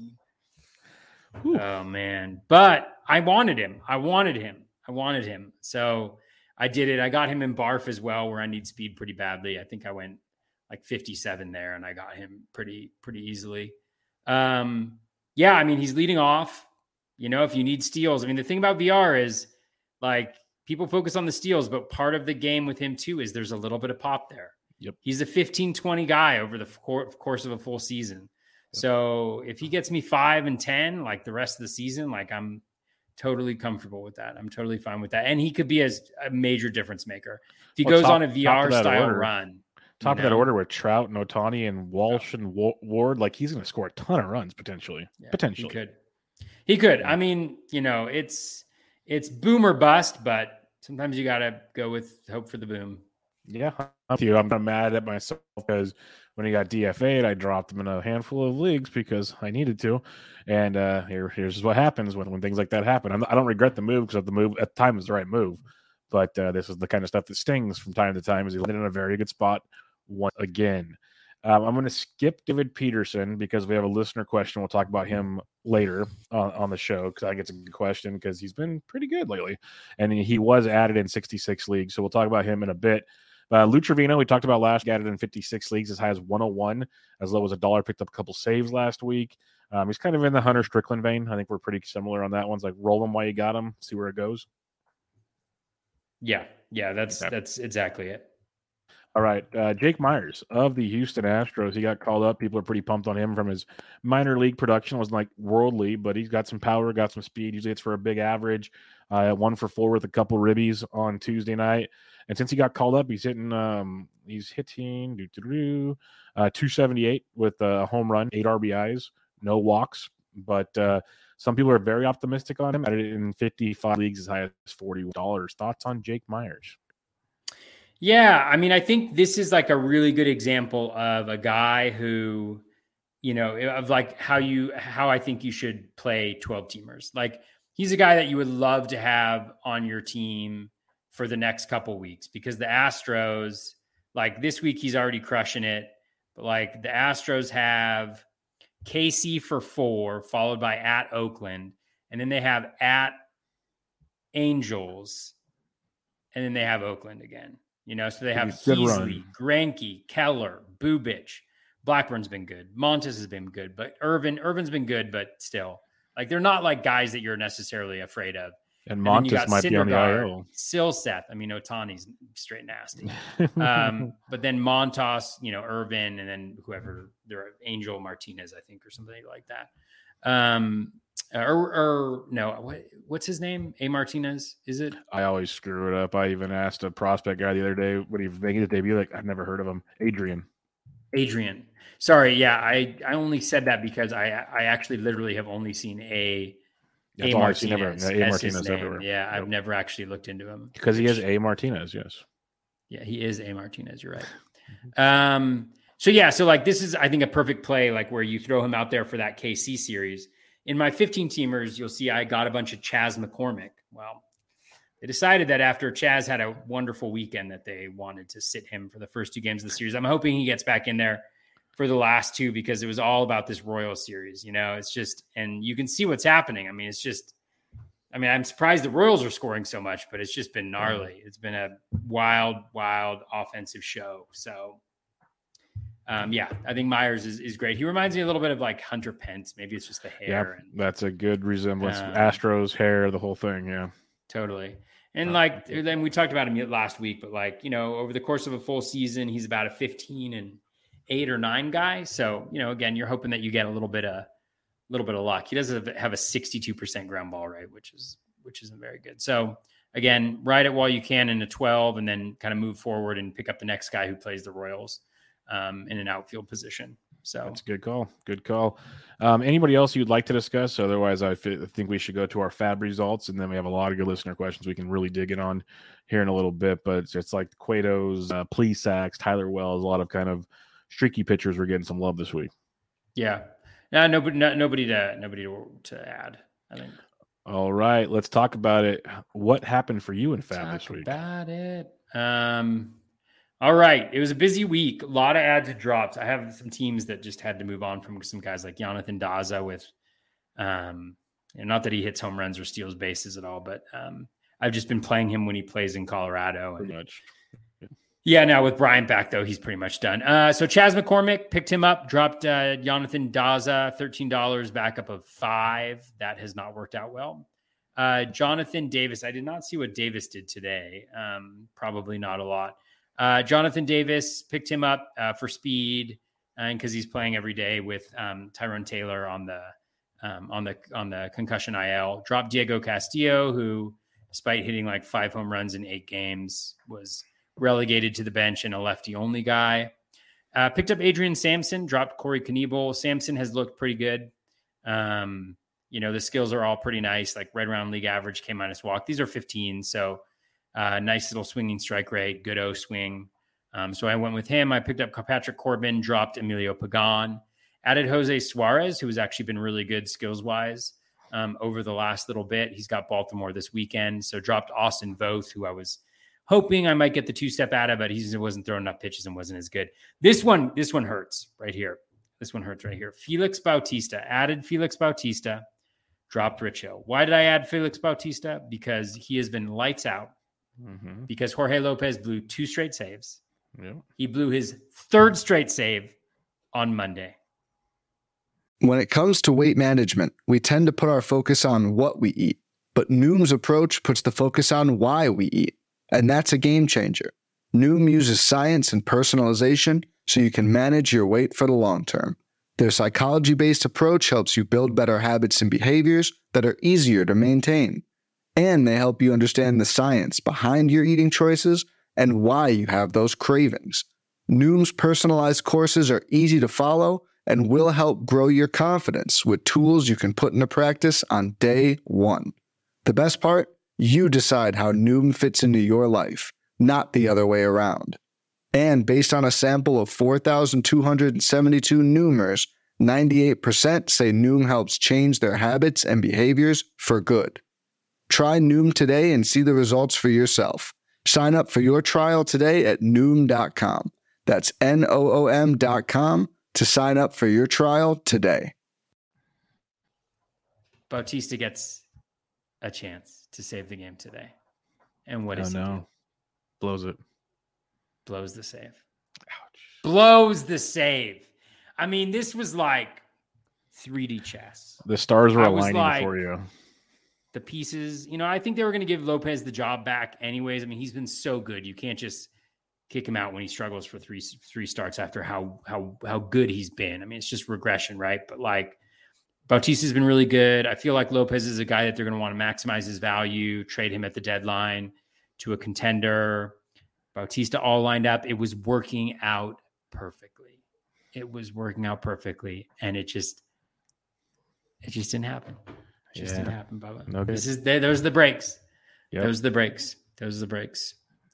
Whew. Oh man. But I wanted him. I wanted him. I wanted him. So I did it. I got him in Barf as well, where I need speed pretty badly. I think I went like fifty-seven there and I got him pretty, pretty easily. Um, yeah, I mean, he's leading off, you know, if you need steals. I mean, the thing about V R is like people focus on the steals, but part of the game with him too is there's a little bit of pop there. Yep. He's a fifteen, twenty guy over the course of a full season. Yep. So if he gets me five and ten, like the rest of the season, like I'm totally comfortable with that. I'm totally fine with that. And he could be a, a major difference maker. If he well, goes top, on a V R style order, run. Top you know? of that order with Trout and Ohtani and Walsh yeah. and Ward, like he's going to score a ton of runs potentially. Yeah, potentially. He could. He could. I mean, you know, it's it's boom or bust, but sometimes you got to go with hope for the boom. Yeah, I'm, you. I'm not mad at myself because when he got D F A'd, I dropped him in a handful of leagues because I needed to. And uh, here, here's what happens when, when things like that happen. I'm, I don't regret the move because the move at the time was the right move. But uh, this is the kind of stuff that stings from time to time as he landed in a very good spot once again. Um, I'm going to skip David Peterson because we have a listener question. We'll talk about him later on, on the show because I think it's a good question because he's been pretty good lately. And he was added in sixty-six leagues. So we'll talk about him in a bit. Uh, Lou Trevino, we talked about last week, added in fifty-six leagues, as high as one oh one, as low as a dollar, picked up a couple saves last week. Um, he's kind of in the Hunter Strickland vein. I think we're pretty similar on that one. It's like roll him while you got him, see where it goes. Yeah, yeah, that's okay. That's exactly it. All right, uh, Jake Myers of the Houston Astros. He got called up. People are pretty pumped on him from his minor league production. It wasn't like worldly, but he's got some power, got some speed. Usually it's for a big average. Uh, one for four with a couple ribbies on Tuesday night. And since he got called up, he's hitting um, he's hitting uh, two seventy-eight with a home run, eight R B Is, no walks. But uh, some people are very optimistic on him. At it in fifty-five leagues as high as forty dollars. Thoughts on Jake Meyers? Yeah, I mean, I think this is like a really good example of a guy who, you know, of like how you, how I think you should play twelve teamers. Like, he's a guy that you would love to have on your team for the next couple weeks, because the Astros, like this week, he's already crushing it. But like the Astros have K C for four, followed by at Oakland. And then they have at Angels. And then they have Oakland again. You know, so they have Heasley, Greinke, Keller, Bubic. Blackburn's been good. Montes has been good. But Irvin, Irvin's been good, but still. Like, they're not like guys that you're necessarily afraid of. And Montes and might Syndergaard, be on the I L. Silseth. I mean, Otani's straight nasty. um, but then Montas, you know, Irvin, and then whoever, there, Angel Martinez, I think, or something like that. Um, or, or no, what, what's his name? A Martinez, is it? I always screw it up. I even asked a prospect guy the other day when he was making his debut, like, I've never heard of him. Adrian. Adrian. Sorry, yeah, I, I only said that because I I actually literally have only seen a That's A all I've seen ever. Martinez. A Martinez everywhere. Yeah, yep. I've never actually looked into him. Because he is A Martinez, yes. Yeah, he is A Martinez, you're right. um, so yeah, so like this is, I think, a perfect play, like where you throw him out there for that K C series. In my fifteen teamers, you'll see I got a bunch of Chas McCormick. Well, they decided that after Chas had a wonderful weekend that they wanted to sit him for the first two games of the series. I'm hoping he gets back in there for the last two, because it was all about this Royals series. You know, it's just, and you can see what's happening. I mean, it's just, I mean, I'm surprised the Royals are scoring so much, but it's just been gnarly. It's been a wild, wild offensive show. So, um, yeah, I think Meyers is, is great. He reminds me a little bit of like Hunter Pence. Maybe it's just the hair. Yeah, and, that's a good resemblance. Um, Astros, hair, the whole thing. Yeah, totally. And like, then we talked about him last week, but like, you know, over the course of a full season, he's about a fifteen and eight or nine guy. So, you know, again, you're hoping that you get a little bit of, little bit of luck. He does have a sixty-two percent ground ball rate, which is, which isn't very good. So again, ride it while you can in a twelve, and then kind of move forward and pick up the next guy who plays the Royals um, in an outfield position. So that's a good call. Good call. Um, anybody else you'd like to discuss? Otherwise, I think we should go to our Fab results, and then we have a lot of good listener questions we can really dig in on here in a little bit. But it's, it's like Cueto's, uh, Plesac, Tyler Wells, a lot of kind of streaky pitchers were getting some love this week. Yeah. No, nobody, no, nobody to nobody to, to add, I think. All right, let's talk about it. What happened for you in Fab talk this week? About it. Um, all right, it was a busy week. A lot of adds and drops. I have some teams that just had to move on from some guys like Jonathan Daza with, um, you know, not that he hits home runs or steals bases at all, but um, I've just been playing him when he plays in Colorado. Pretty and, much. Yeah, now with Bryant back, though, he's pretty much done. Uh, so Chas McCormick picked him up, dropped uh, Jonathan Daza, thirteen dollars, backup of five. That has not worked out well. Uh, Jonathan Davis, I did not see what Davis did today. Um, probably not a lot. Uh, Jonathan Davis picked him up uh, for speed, and because he's playing every day with um, Tyrone Taylor on the um, on the on the concussion I L. Dropped Diego Castillo, who, despite hitting like five home runs in eight games, was relegated to the bench and a lefty-only guy. Uh, picked up Adrian Sampson, dropped Corey Knebel. Sampson has looked pretty good. Um, you know, the skills are all pretty nice, like red round league average, K minus walk. These are fifteen, so uh, nice little swinging strike rate, good O swing. Um, so I went with him. I picked up Patrick Corbin, dropped Emilio Pagan, added Jose Suarez, who has actually been really good skills-wise um, over the last little bit. He's got Baltimore this weekend, so dropped Austin Voth, who I was hoping I might get the two-step out of, but he wasn't throwing enough pitches and wasn't as good. This one, this one hurts right here. This one hurts right here. Felix Bautista, added Felix Bautista, dropped Rich Hill. Why did I add Felix Bautista? Because he has been lights out. Mm-hmm. Because Jorge Lopez blew two straight saves. Yeah. He blew his third straight save on Monday. When it comes to weight management, we tend to put our focus on what we eat, but Noom's approach puts the focus on why we eat. And that's a game changer. Noom uses science and personalization so you can manage your weight for the long term. Their psychology-based approach helps you build better habits and behaviors that are easier to maintain. And they help you understand the science behind your eating choices and why you have those cravings. Noom's personalized courses are easy to follow and will help grow your confidence with tools you can put into practice on day one. The best part? You decide how Noom fits into your life, not the other way around. And based on a sample of four thousand two hundred seventy-two Noomers, ninety-eight percent say Noom helps change their habits and behaviors for good. Try Noom today and see the results for yourself. Sign up for your trial today at Noom dot com. That's N O O M dot com to sign up for your trial today. Bautista gets a chance to save the game today. And what does oh, he no. do? Blows it. Blows the save. Ouch. Blows the save. I mean, this was like three D chess. The stars were I was aligning like, for you. The pieces, you know, I think they were going to give Lopez the job back anyways. I mean, he's been so good. You can't just kick him out when he struggles for three three starts after how how how good he's been. I mean, it's just regression, right? But like Bautista's been really good. I feel like Lopez is a guy that they're going to want to maximize his value, trade him at the deadline to a contender. Bautista all lined up. It was working out perfectly. It was working out perfectly, and it just it just didn't happen. It just yeah. didn't happen, Bubba. No this is those are the breaks. Yep. Those are the breaks. Those are the breaks.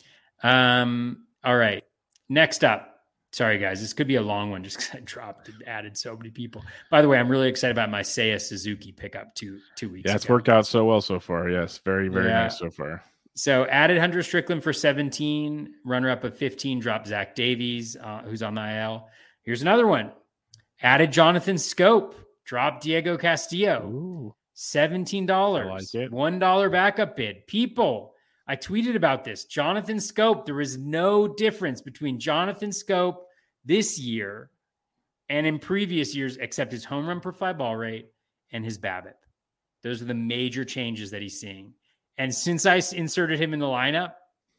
Um. All right. Next up. Sorry, guys. This could be a long one just because I dropped and added so many people. By the way, I'm really excited about my Seiya Suzuki pickup two two weeks Yeah, it's ago. worked out so well so far. Yes. Very, very Yeah. nice so far. So added Hunter Strickland for seventeen, runner-up of fifteen, dropped Zach Davies, uh, who's on the I L. Here's another one. Added Jonathan Scope, dropped Diego Castillo. Ooh. seventeen dollars. I like it. one dollar backup bid. People, I tweeted about this. Jonathan Scope, there is no difference between Jonathan Scope this year and in previous years except his home run per fly ball rate and his BABIP. Those are the major changes that he's seeing. And since I inserted him in the lineup,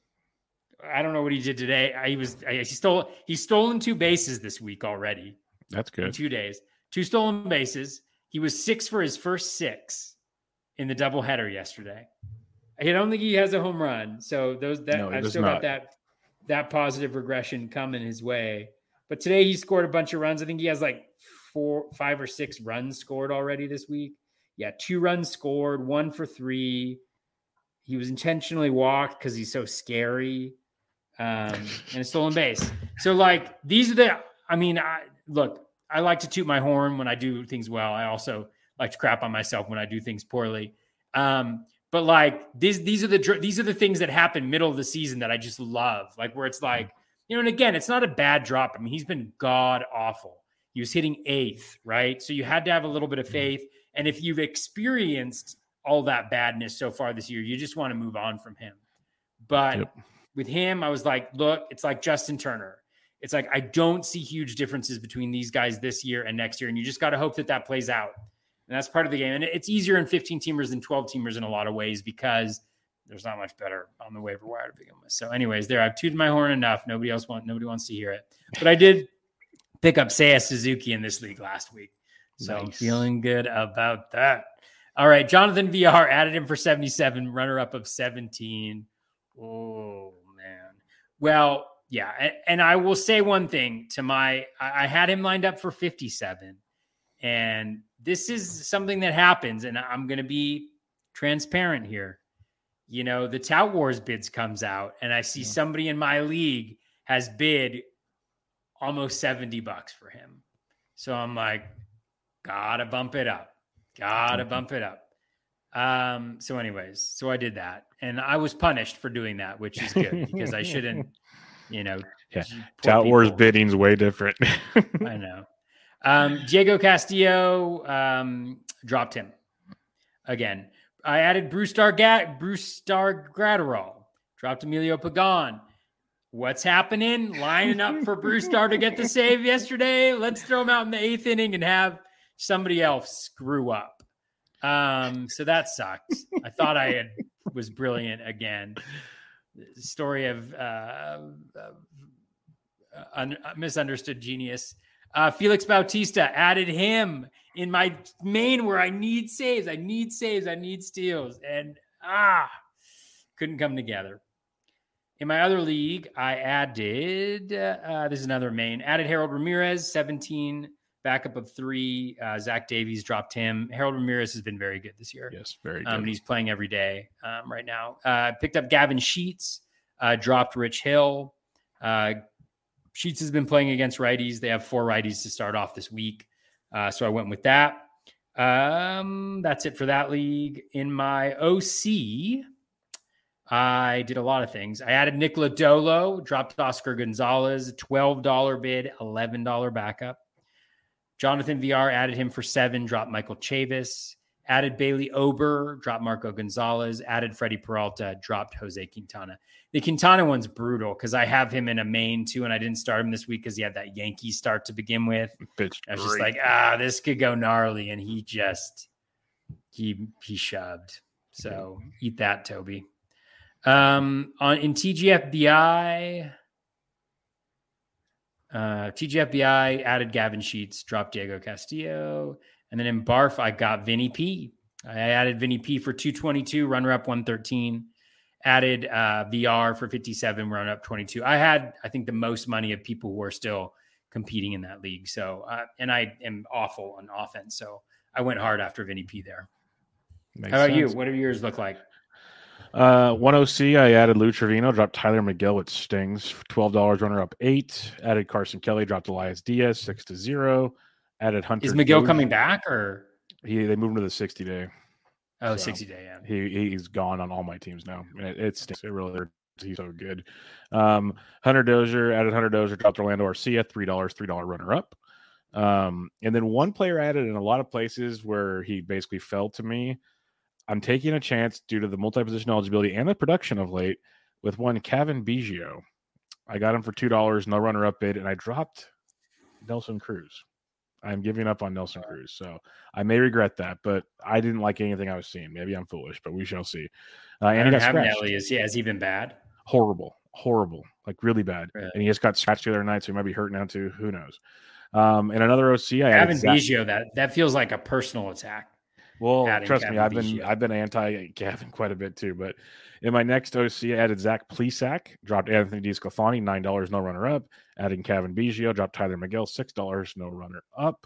I don't know what he did today. I, he was I, he stole he's stolen two bases this week already. That's good. In two days. Two stolen bases. He was six for his first six in the doubleheader yesterday. I don't think he has a home run. So those that No, he I've does still not. got that that positive regression coming his way. But today he scored a bunch of runs. I think he has like four, five or six runs scored already this week. Yeah, two runs scored, one for three. He was intentionally walked because he's so scary. Um, and a stolen base. So like these are the I mean, I look, I like to toot my horn when I do things well. I also like to crap on myself when I do things poorly. Um, but like these, these are the these are the things that happen middle of the season that I just love. Like where it's like, you know, and again, it's not a bad drop. I mean, he's been god awful. He was hitting eighth, right? So you had to have a little bit of faith. And if you've experienced all that badness so far this year, you just want to move on from him. But Yep. with him, I was like, look, it's like Justin Turner. It's like, I don't see huge differences between these guys this year and next year. And you just got to hope that that plays out. And that's part of the game. And it's easier in fifteen teamers than twelve teamers in a lot of ways because there's not much better on the waiver wire to begin with. So anyways, there, I've tooted my horn enough. Nobody else want, nobody wants to hear it, but I did pick up Seiya Suzuki in this league last week. So I'm Nice. feeling good about that. All right. Jonathan V R added him for seventy-seven, runner up of seventeen. Oh man. Well, yeah. And, and I will say one thing to my, I, I had him lined up for fifty-seven, and this is something that happens, and I'm going to be transparent here. You know, the Tout Wars bids comes out, and I see Yeah. somebody in my league has bid almost seventy bucks for him. So I'm like, gotta bump it up. Gotta bump it up. Um, so anyways, so I did that, and I was punished for doing that, which is good because I shouldn't, you know, Yeah. poor Tout Wars people. bidding's way different. I know. Um, Diego Castillo um, dropped him again. I added Bruce Star Ga- Bruce Star Gratterall, dropped Emilio Pagan. What's happening? Lining up for Bruce Star to get the save yesterday. Let's throw him out in the eighth inning and have somebody else screw up. Um, so that sucked. I thought I had was brilliant again. The story of uh, uh, un- misunderstood genius. Uh, Felix Bautista, added him in my main where I need saves. I need saves. I need steals. And Ah, couldn't come together. In my other league, I added, uh, this is another main, added Harold Ramirez, seventeen, backup of three. Uh, Zach Davies dropped him. Harold Ramirez has been very good this year. Yes, very good. Um, and he's playing every day um, right now. Uh, picked up Gavin Sheets, uh, dropped Rich Hill. Uh, Sheets has been playing against righties. They have four righties to start off this week. Uh, so I went with that. Um, that's it for that league. In my O C, I did a lot of things. I added Nick Lodolo, dropped Oscar Gonzalez, twelve dollars bid, eleven dollars backup. Jonathan V R added him for seven, dropped Michael Chavis. Added Bailey Ober, dropped Marco Gonzalez. Added Freddie Peralta, dropped Jose Quintana. The Quintana one's brutal because I have him in a main too, and I didn't start him this week because he had that Yankee start to begin with. Pitch I was great. just like, ah, this could go gnarly, and he just he he shoved. So eat that, Toby. Um, on in T G F B I, uh, T G F B I added Gavin Sheets, dropped Diego Castillo, and then in Barf I got Vinny P. I added Vinny P for two twenty-two, runner up one thirteen. Added uh, V R for fifty-seven, runner up twenty-two. I had, I think, the most money of people who are still competing in that league. So, uh, and I am awful on offense, so I went hard after Vinny P there. Makes How about sense. you? What do yours look like? Uh, one O C, I added Lou Trevino, dropped Tyler McGill with Stings, twelve dollars, runner up eight. Added Carson Kelly, dropped Elias Diaz, six to zero. Added Hunter. Is McGill Dozier. coming back or? He they moved him to the sixty day. Oh, So, sixty day, yeah. He he's gone on all my teams now. It, it stinks. It really hurts. He's so good. Um, Hunter Dozier, added Hunter Dozier, dropped Orlando Arcia, three dollars, three dollar runner up. Um, and then one player added in a lot of places where he basically fell to me. I'm taking a chance due to the multi-position eligibility and the production of late with one Kevin Biggio. I got him for two dollars, no runner up bid, and I dropped Nelson Cruz. I'm giving up on Nelson Cruz, so I may regret that, but I didn't like anything I was seeing. Maybe I'm foolish, but we shall see. Uh, and I he don't got have scratched. Nelly. Is he, has he been bad? Horrible, horrible, like really bad. Really? And he just got scratched the other night, so he might be hurt now too. Who knows? Um, and another O C, I Kevin added Zach- Biggio, that that feels like a personal attack. Well, adding trust Kevin me, I've been Biggio. I've been anti Gavin quite a bit too. But in my next O C, I added Zach Plesac, dropped Anthony DeSclafani, nine dollars, no runner up. Adding Kevin Biggio, dropped Tyler Miguel, six dollars, no runner up.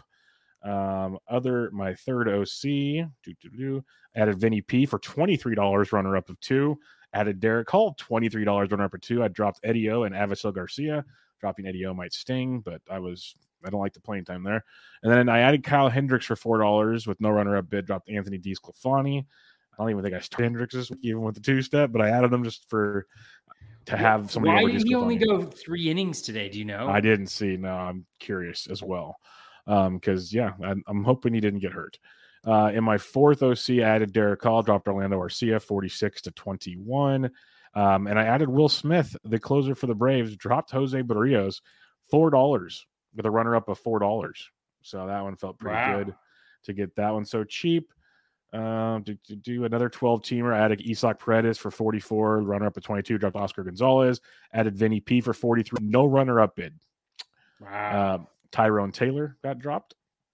Um, other my third O C, doo, doo, doo, added Vinny P for twenty-three dollars, runner up of two. Added Derek Hall, twenty-three dollars, runner up of two. I dropped Eddie O and Avisail Garcia. Dropping Eddie O might sting, but I was I don't like the playing time there. And then I added Kyle Hendricks for four dollars with no runner up bid. Dropped Anthony DeSclafani. I don't even think I started Hendricks this week, even with the two step, but I added them just for to have somebody. Why over did he only DeSclafani. go three innings today? Do you know? I didn't see. No, I'm curious as well. Um, because yeah, I'm, I'm hoping he didn't get hurt. Uh, in my fourth O C, I added Derek Hall, dropped Orlando Arcia, forty-six to twenty-one. Um, and I added Will Smith, the closer for the Braves, dropped Jose Barrios, four dollars with a runner up of four dollars. So that one felt pretty Wow. good to get that one so cheap. Um, to, to do another twelve teamer, I added Isaac Paredes for forty-four, runner up at twenty-two, dropped Oscar Gonzalez, added Vinny P for forty-three, no runner up bid. Wow. Uh, Tyrone Taylor got dropped.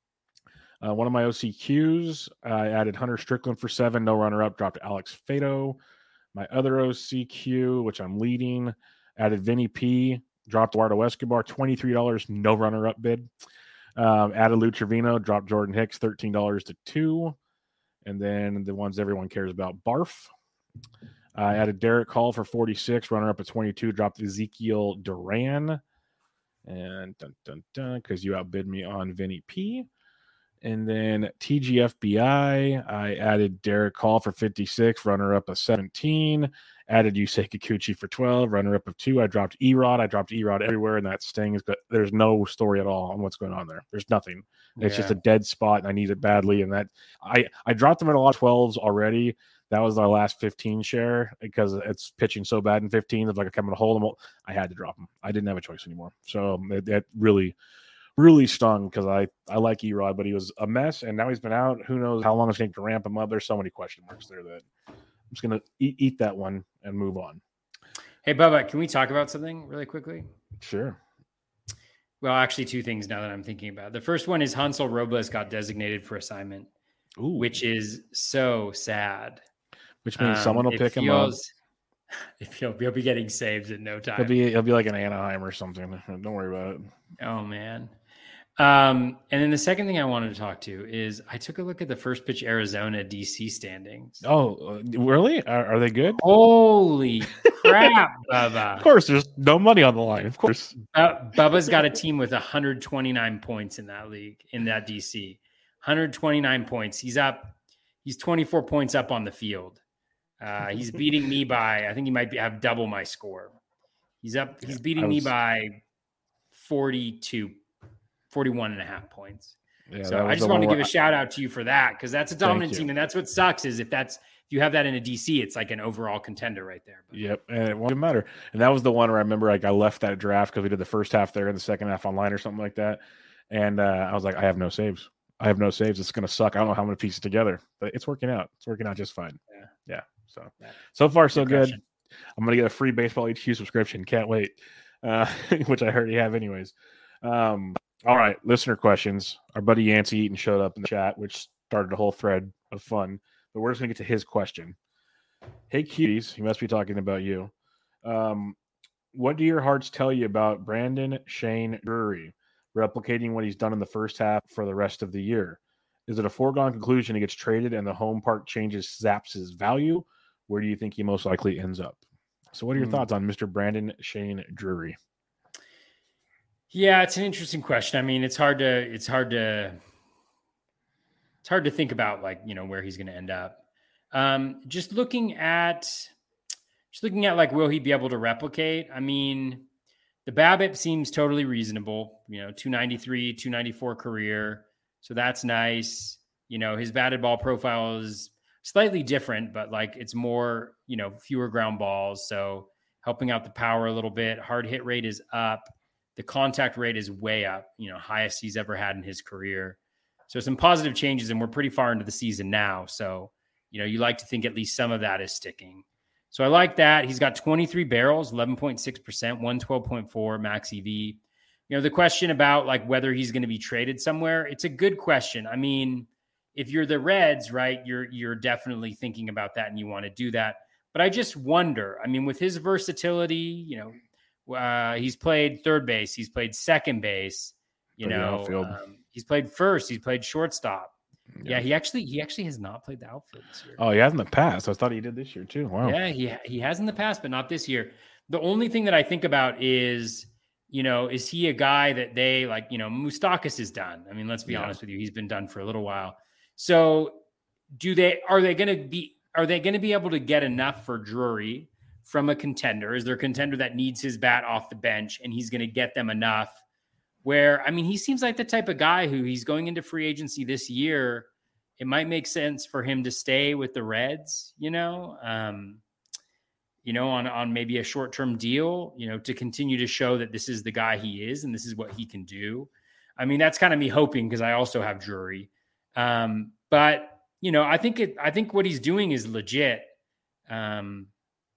Uh, one of my O C Qs, I added Hunter Strickland for seven, no runner up, dropped Alex Fado. My other O C Q, which I'm leading, added Vinny P, dropped Eduardo Escobar, twenty-three dollars, no runner up bid. Um, added Lou Trevino, dropped Jordan Hicks, thirteen dollars to two. And then the ones everyone cares about, Barf. I added Derek Hall for forty-six, runner up at twenty-two, dropped Ezekiel Duran. And dun dun dun, because you outbid me on Vinny P. And then T G F B I, I added Derek Hall for fifty-six, runner up of seventeen. Added Yusei Kikuchi for twelve, runner up of two. I dropped Erod. I dropped Erod everywhere, and that stings, but there's no story at all on what's going on there. There's nothing. It's Yeah. just a dead spot, and I need it badly. And that I, I dropped them in a lot of twelves already. That was our last fifteen share because it's pitching so bad in fifteen. If like I'm going to hold them, I had to drop them. I didn't have a choice anymore. So it, it really, really stung because I, I like Erod, but he was a mess, and now he's been out. Who knows how long it's going to ramp him up? There's so many question marks there that I'm just going to eat, eat that one and move on. Hey, Bubba, can we talk about something really quickly? Sure. Well, actually, two things now that I'm thinking about. The first one is Hansel Robles got designated for assignment, Ooh. which is so sad. which means Um, someone will it pick him up. feels if he'll, he'll be getting saves in no time. He'll be he'll be like an Anaheim or something. Don't worry about it. Oh man. Um, and then the second thing I wanted to talk to is I took a look at the first pitch Arizona D C standings. Oh, really? Are, are they good? Holy crap, Bubba. Of course, there's no money on the line. Of course. Uh, Bubba's got a team with one hundred twenty-nine points in that league, in that D C. one hundred twenty-nine points. He's up. He's twenty-four points up on the field. Uh, he's beating me by, I think he might be, have double my score. He's up. He's beating was, me by forty-two, forty-one and a half points. Yeah, so I just want to give a shout out to you for that, because that's a dominant team. And that's what sucks is if that's, if you have that in a D C, it's like an overall contender right there. But. Yep. And it won't matter. And that was the one where I remember like I left that draft because we did the first half there and the second half online or something like that. And uh, I was like, I have no saves. I have no saves. It's going to suck. I don't know how I'm going to piece it together, but it's working out. It's working out just fine. Yeah. Yeah. So, yeah. so far, so good. good. I'm going to get a free Baseball H Q subscription. Can't wait. Uh, which I already have anyways. Um, all right. Listener questions. Our buddy Yancey Eaton showed up in the chat, which started a whole thread of fun, but we're just going to get to his question. Hey, cuties. He must be talking about you. Um, what do your hearts tell you about Brandon Shane Drury replicating what he's done in the first half for the rest of the year? Is it a foregone conclusion he gets traded and the home park changes zaps his value? Where do you think he most likely ends up? So what are your mm. thoughts on Mister Brandon Shane Drury? Yeah, it's an interesting question. I mean, it's hard to, it's hard to, it's hard to think about like, you know, where he's going to end up. Um, just looking at, just looking at like, will he be able to replicate? I mean, the BABIP seems totally reasonable, you know, two ninety-three, two ninety-four career. So that's nice. You know, his batted ball profile is slightly different, but like it's more, you know, fewer ground balls. So helping out the power a little bit. Hard hit rate is up. The contact rate is way up, you know, highest he's ever had in his career. So some positive changes, and we're pretty far into the season now. So, you know, you like to think at least some of that is sticking. So I like that. He's got twenty-three barrels, eleven point six percent, one twelve point four max E V. You know, the question about like whether he's going to be traded somewhere, it's a good question. I mean, if you're the Reds, right, you're you're definitely thinking about that and you want to do that. But I just wonder, I mean, with his versatility, you know, uh, he's played third base, he's played second base, you Pretty know, um, he's played first, he's played shortstop. Yeah. yeah, he actually he actually has not played the outfield this year. Oh, he has in the past. I thought he did this year too. Wow. Yeah, he he has in the past, but not this year. The only thing that I think about is, you know, is he a guy that they like, you know, Moustakas is done. I mean, let's be yeah. honest with you. He's been done for a little while. So do they, are they going to be, are they going to be able to get enough for Drury from a contender? Is there a contender that needs his bat off the bench and he's going to get them enough where, I mean, he seems like the type of guy who he's going into free agency this year. It might make sense for him to stay with the Reds, you know, um, you know, on, on maybe a short-term deal, you know, to continue to show that this is the guy he is and this is what he can do. I mean, that's kind of me hoping because I also have Drury. Um, but, you know, I think it, I think what he's doing is legit. Um,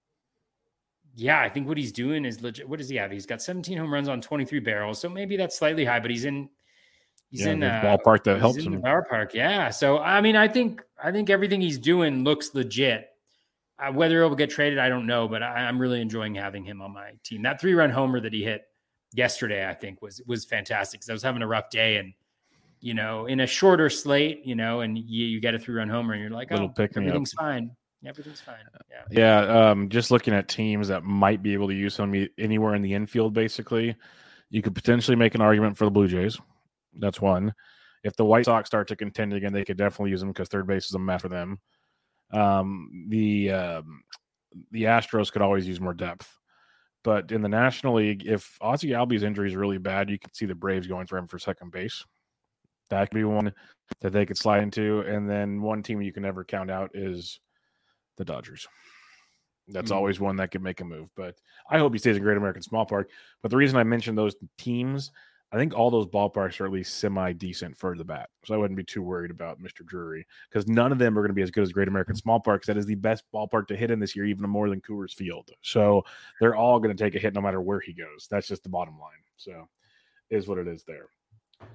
yeah, I think what he's doing is legit. What does he have? He's got seventeen home runs on twenty-three barrels. So maybe that's slightly high, but he's in, he's yeah, in the uh, ballpark that he's helps in him. The ballpark. Yeah. So, I mean, I think, I think everything he's doing looks legit. Uh, whether he'll get traded, I don't know, but I, I'm really enjoying having him on my team. That three-run homer that he hit yesterday, I think was, was fantastic because I was having a rough day and, you know, in a shorter slate, you know, and you, you get a three-run homer and you're like, oh, everything's up. fine. Everything's fine. Yeah. Yeah. Um, just looking at teams that might be able to use him anywhere in the infield, basically, you could potentially make an argument for the Blue Jays. That's one. If the White Sox start to contend again, they could definitely use him because third base is a mess for them. Um, the um, the Astros could always use more depth. But in the National League, if Ozzie Albies' injury is really bad, you could see the Braves going for him for second base. That could be one that they could slide into. And then one team you can never count out is the Dodgers. That's mm. always one that could make a move. But I hope he stays in Great American Small Park. But the reason I mentioned those teams, I think all those ballparks are at least semi-decent for the bat. So I wouldn't be too worried about Mister Drury because none of them are going to be as good as Great American Small Park. That is the best ballpark to hit in this year, even more than Coors Field. So they're all going to take a hit no matter where he goes. That's just the bottom line. So is what it is there.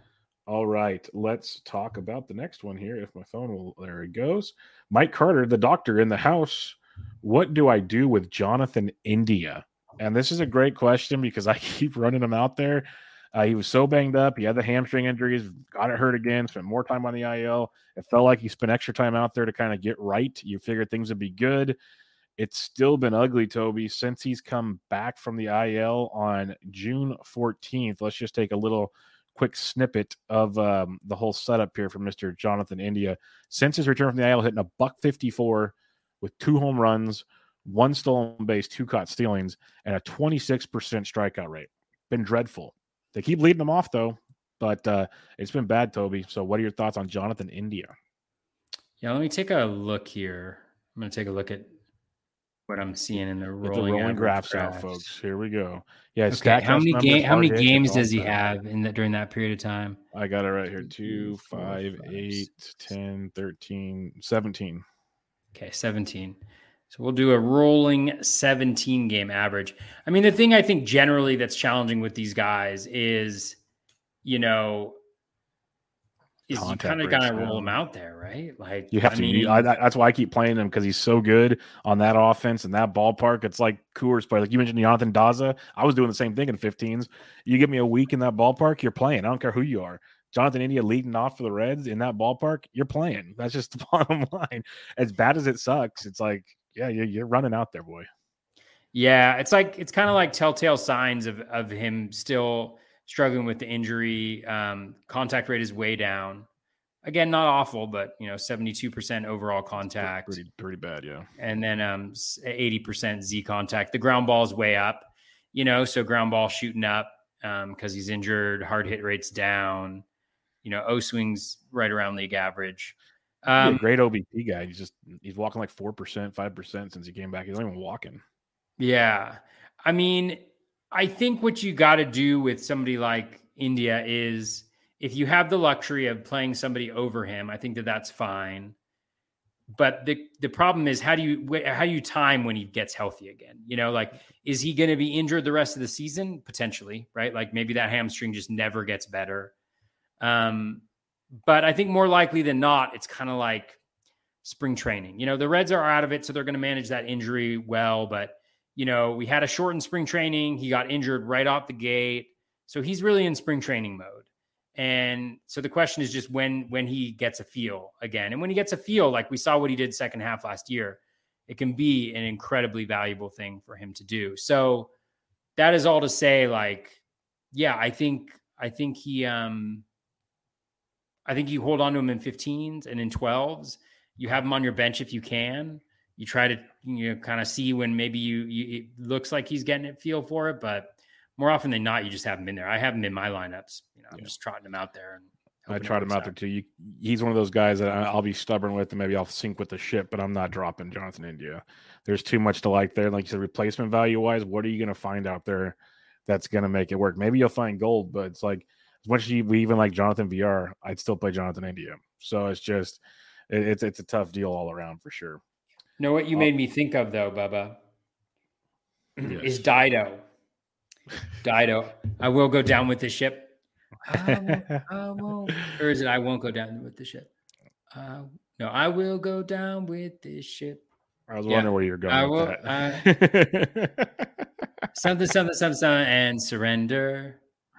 All right, let's talk about the next one here. If my phone will, there it goes. Mike Carter, the doctor in the house. What do I do with Jonathan India? And this is a great question because I keep running him out there. Uh, he was so banged up. He had the hamstring injuries, got it hurt again, spent more time on the I L. It felt like he spent extra time out there to kind of get right. You figured things would be good. It's still been ugly, Toby, since he's come back from the I L on June fourteenth. Let's just take a little quick snippet of um, the whole setup here from Mister Jonathan India. Since his return from the I L, hitting a buck fifty-four with two home runs, one stolen base, two caught stealings, and a twenty-six percent strikeout rate. Been dreadful. They keep leading him off, though, but uh, it's been bad, Toby. So what are your thoughts on Jonathan India? Yeah, let me take a look here. I'm going to take a look at what I'm seeing in the rolling, the rolling graphs, graphs out, folks. Here we go. Yeah, okay. How many game, How many games does he have in that during that period of time? I got it right here. Two, five, eight, ten, thirteen, seventeen. Okay, seventeen. So we'll do a rolling seventeen game average. I mean, the thing I think generally that's challenging with these guys is, you know, is Contact you kind of got to roll him out there, right? Like you have I to. Mean, I, that's why I keep playing him because he's so good on that offense and that ballpark. It's like Coors play. Like you mentioned, Jonathan Daza. I was doing the same thing in fifteens. You give me a week in that ballpark, you're playing. I don't care who you are. Jonathan India leading off for the Reds in that ballpark, you're playing. That's just the bottom line. As bad as it sucks, it's like, yeah, you're, you're running out there, boy. Yeah, it's like it's kind of like telltale signs of of him still struggling with the injury. Um, contact rate is way down. Again, not awful, but you know, seventy-two percent overall contact. Pretty, pretty bad, yeah. And then um, eighty percent Z contact. The ground ball is way up, you know, so ground ball shooting up because um, he's injured. Hard hit rates down. You know, O swings right around league average. Um, great O B P guy. He's just he's walking like four percent, five percent since he came back. He's not even walking. Yeah, I mean, I think what you got to do with somebody like India is if you have the luxury of playing somebody over him, I think that that's fine. But the the problem is how do you how do you time when he gets healthy again? You know, like is he going to be injured the rest of the season? Potentially, right? Like maybe that hamstring just never gets better. Um, but I think more likely than not, it's kind of like spring training. You know, the Reds are out of it, so they're going to manage that injury well. But you know, we had a shortened spring training. He got injured right off the gate, so he's really in spring training mode. And so the question is just when when he gets a feel again. And when he gets a feel, like we saw what he did second half last year, it can be an incredibly valuable thing for him to do. So that is all to say, like, yeah, I think I think he um I think you hold on to him in fifteens and in twelves. You have him on your bench if you can. You try to you know kind of see when maybe you, you it looks like he's getting it feel for it, but more often than not, you just have him in there. I have him in my lineups. You know, I'm yeah. just trotting him out there. And I tried him out, out there too. You, he's one of those guys that I'll be stubborn with, and maybe I'll sink with the ship, but I'm not dropping Jonathan India. There's too much to like there. Like you said, replacement value wise, what are you going to find out there that's going to make it work? Maybe you'll find gold, but it's like as much as you, we even like Jonathan V R, I'd still play Jonathan India. So it's just it, it's it's a tough deal all around for sure. You know what you uh, made me think of though, Bubba, yes. is Dido. Dido, I will go down with the ship. I won't, I won't. Or is it I won't go down with the ship? Uh, no, I will go down with this ship. I was yeah. wondering where you're going I with will, that. Uh, something, something, something, something, and surrender.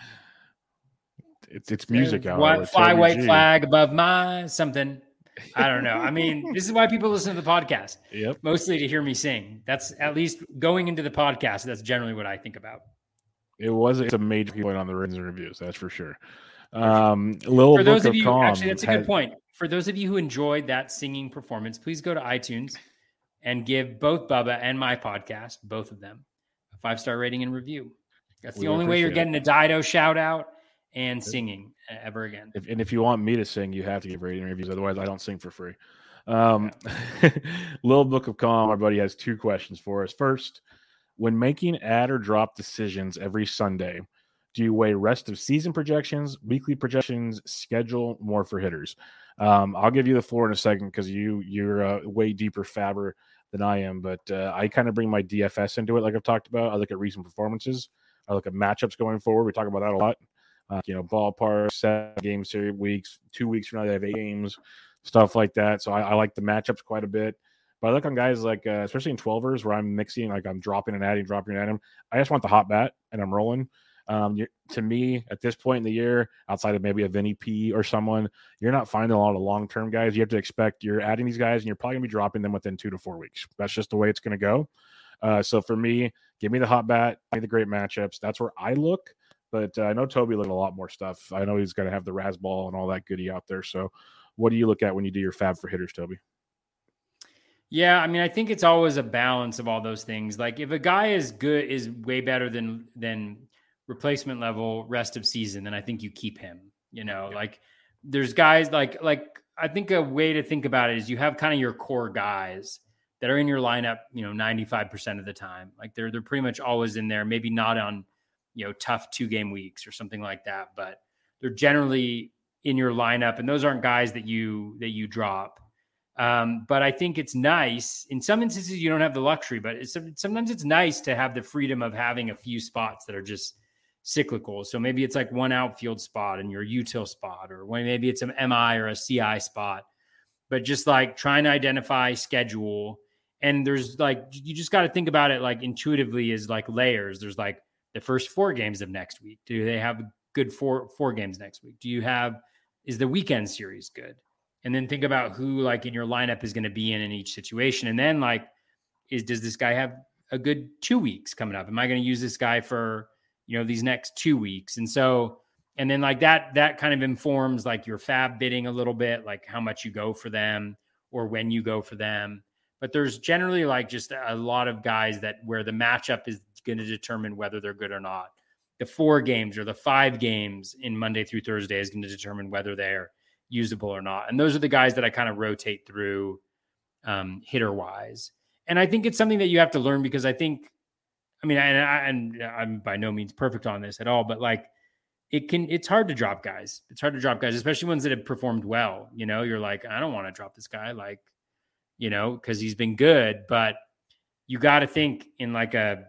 It's it's music out. White, fly white G. flag above my something. I don't know. I mean, this is why people listen to the podcast. Yep. Mostly to hear me sing. That's at least going into the podcast. That's generally what I think about. It was it's a major point on the written reviews, that's for sure. Um, Little for those Book of you, of Calm actually, that's a had, good point. For those of you who enjoyed that singing performance, please go to iTunes and give both Bubba and my podcast, both of them, a five star rating and review. That's the only way you're getting a Dido shout out and singing ever again. If, and if you want me to sing, you have to give rating and reviews. Otherwise, I don't sing for free. Um, Little Book of Calm, our buddy has two questions for us. First, when making add or drop decisions every Sunday, do you weigh rest of season projections, weekly projections, schedule, more for hitters? Um, I'll give you the floor in a second because you, you're a way deeper fabber than I am, but uh, I kind of bring my D F S into it like I've talked about. I look at recent performances. I look at matchups going forward. We talk about that a lot. uh, you know, ballpark, seven game series weeks, two weeks from now, they have eight games, stuff like that. So I, I like the matchups quite a bit. But I look on guys like, uh, especially in twelvers where I'm mixing, like I'm dropping and adding, dropping and adding. I just want the hot bat and I'm rolling. Um, you, to me, at this point in the year, outside of maybe a Vinny P or someone, you're not finding a lot of long-term guys. You have to expect you're adding these guys and you're probably going to be dropping them within two to four weeks. That's just the way it's going to go. Uh, so for me, give me the hot bat, give me the great matchups. That's where I look. But uh, I know Toby looked at a lot more stuff. I know he's going to have the Rasball and all that goodie out there. So what do you look at when you do your fab for hitters, Toby? Yeah, I mean, I think it's always a balance of all those things. Like if a guy is good, is way better than than replacement level rest of season, then I think you keep him. You know, yeah. like there's guys like like I think a way to think about it is you have kind of your core guys that are in your lineup, you know, ninety-five percent of the time. Like they're they're pretty much always in there, maybe not on, you know, tough two game weeks or something like that, but they're generally in your lineup, and those aren't guys that you that you drop. Um, but I think it's nice in some instances you don't have the luxury, but it's, sometimes it's nice to have the freedom of having a few spots that are just cyclical. So maybe it's like one outfield spot in your util spot, or when maybe it's an M I or a C I spot, but just like trying to identify schedule. And there's like, you just got to think about it like intuitively as like layers. There's like the first four games of next week. Do they have good four, four games next week? Do you have, is the weekend series good? And then think about who like in your lineup is going to be in in each situation. And then like, is, does this guy have a good two weeks coming up? Am I going to use this guy for, you know, these next two weeks? And so, and then like that, that kind of informs like your fab bidding a little bit, like how much you go for them or when you go for them. But there's generally like just a lot of guys that where the matchup is going to determine whether they're good or not. The four games or the five games in Monday through Thursday is going to determine whether they're usable or not. And those are the guys that I kind of rotate through um, hitter wise. And I think it's something that you have to learn because I think, I mean, and, I, and I'm by no means perfect on this at all, but like it can, it's hard to drop guys. It's hard to drop guys, especially ones that have performed well. You know, you're like, I don't want to drop this guy, like, you know, cause he's been good, but you got to think in like a,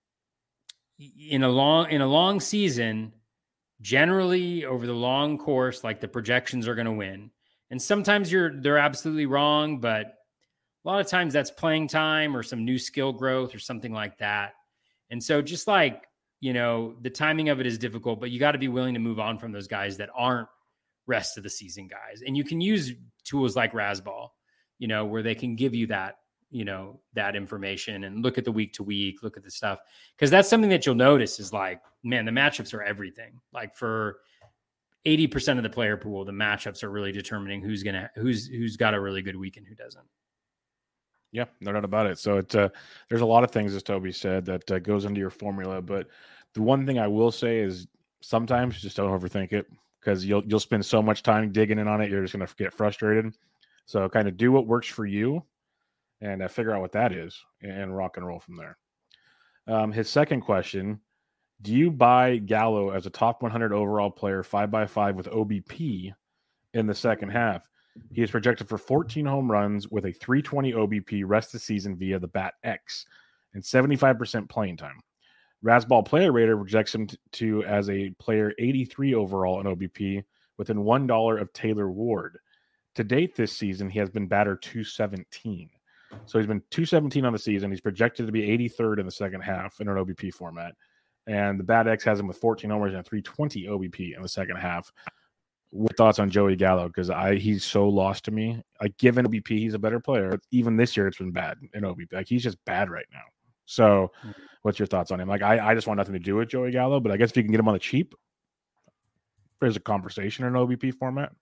in a long, in a long season, generally over the long course, like the projections are going to win. And sometimes you're, they're absolutely wrong, but a lot of times that's playing time or some new skill growth or something like that. And so just like, you know, the timing of it is difficult, but you got to be willing to move on from those guys that aren't rest of the season guys. And you can use tools like Rasball, you know, where they can give you that, you know, that information and look at the week to week, look at the stuff. Cause that's something that you'll notice is like, man, the matchups are everything. Like for eighty percent of the player pool, the matchups are really determining who's going to, who's, who's got a really good week and who doesn't. Yeah, no doubt about it. So it, uh, there's a lot of things, as Toby said, that uh, goes into your formula. But the one thing I will say is sometimes just don't overthink it because you'll, you'll spend so much time digging in on it. You're just going to get frustrated. So kind of do what works for you and uh, figure out what that is and rock and roll from there. Um, his second question, do you buy Gallo as a top one hundred overall player, five by five with O B P in the second half? He is projected for fourteen home runs with a three twenty O B P rest of the season via the Bat X and seventy-five percent playing time. Rasball Player Rater projects him to as a player eighty-three overall in O B P within one dollar of Taylor Ward. To date this season, he has been batter two seventeen. So he's been two seventeen on the season. He's projected to be eighty-third in the second half in an O B P format. And the Bat X has him with fourteen homers and a three twenty O B P in the second half. What thoughts on Joey Gallo? Because I he's so lost to me. Like given O B P, he's a better player. Even this year, it's been bad in O B P. Like he's just bad right now. So, what's your thoughts on him? Like I, I just want nothing to do with Joey Gallo, but I guess if you can get him on the cheap, there's a conversation in an O B P format.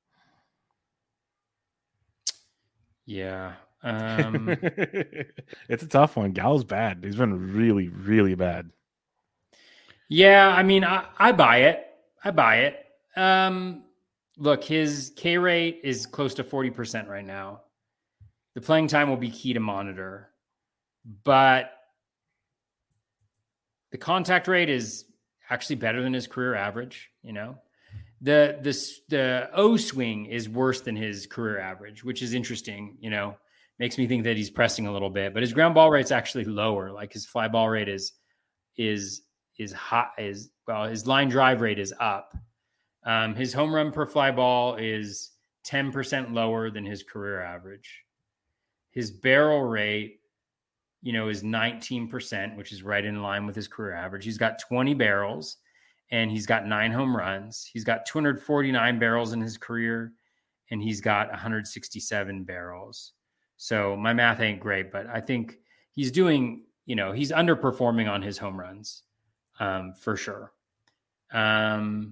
Yeah, um, it's a tough one. Gallo's bad. He's been really, really bad. Yeah, I mean, I, I buy it. I buy it. Um, Look, his K rate is close to forty percent right now. The playing time will be key to monitor, but the contact rate is actually better than his career average. You know, the, the, the O swing is worse than his career average, which is interesting. You know, makes me think that he's pressing a little bit, but his ground ball rate's actually lower. Like his fly ball rate is, is, is hot is well, his line drive rate is up. Um, his home run per fly ball is ten percent lower than his career average. His barrel rate, you know, is nineteen percent, which is right in line with his career average. He's got twenty barrels and he's got nine home runs. He's got two hundred forty-nine barrels in his career and he's got one hundred sixty-seven barrels. So my math ain't great, but I think he's doing, you know, he's underperforming on his home runs um, for sure. Um,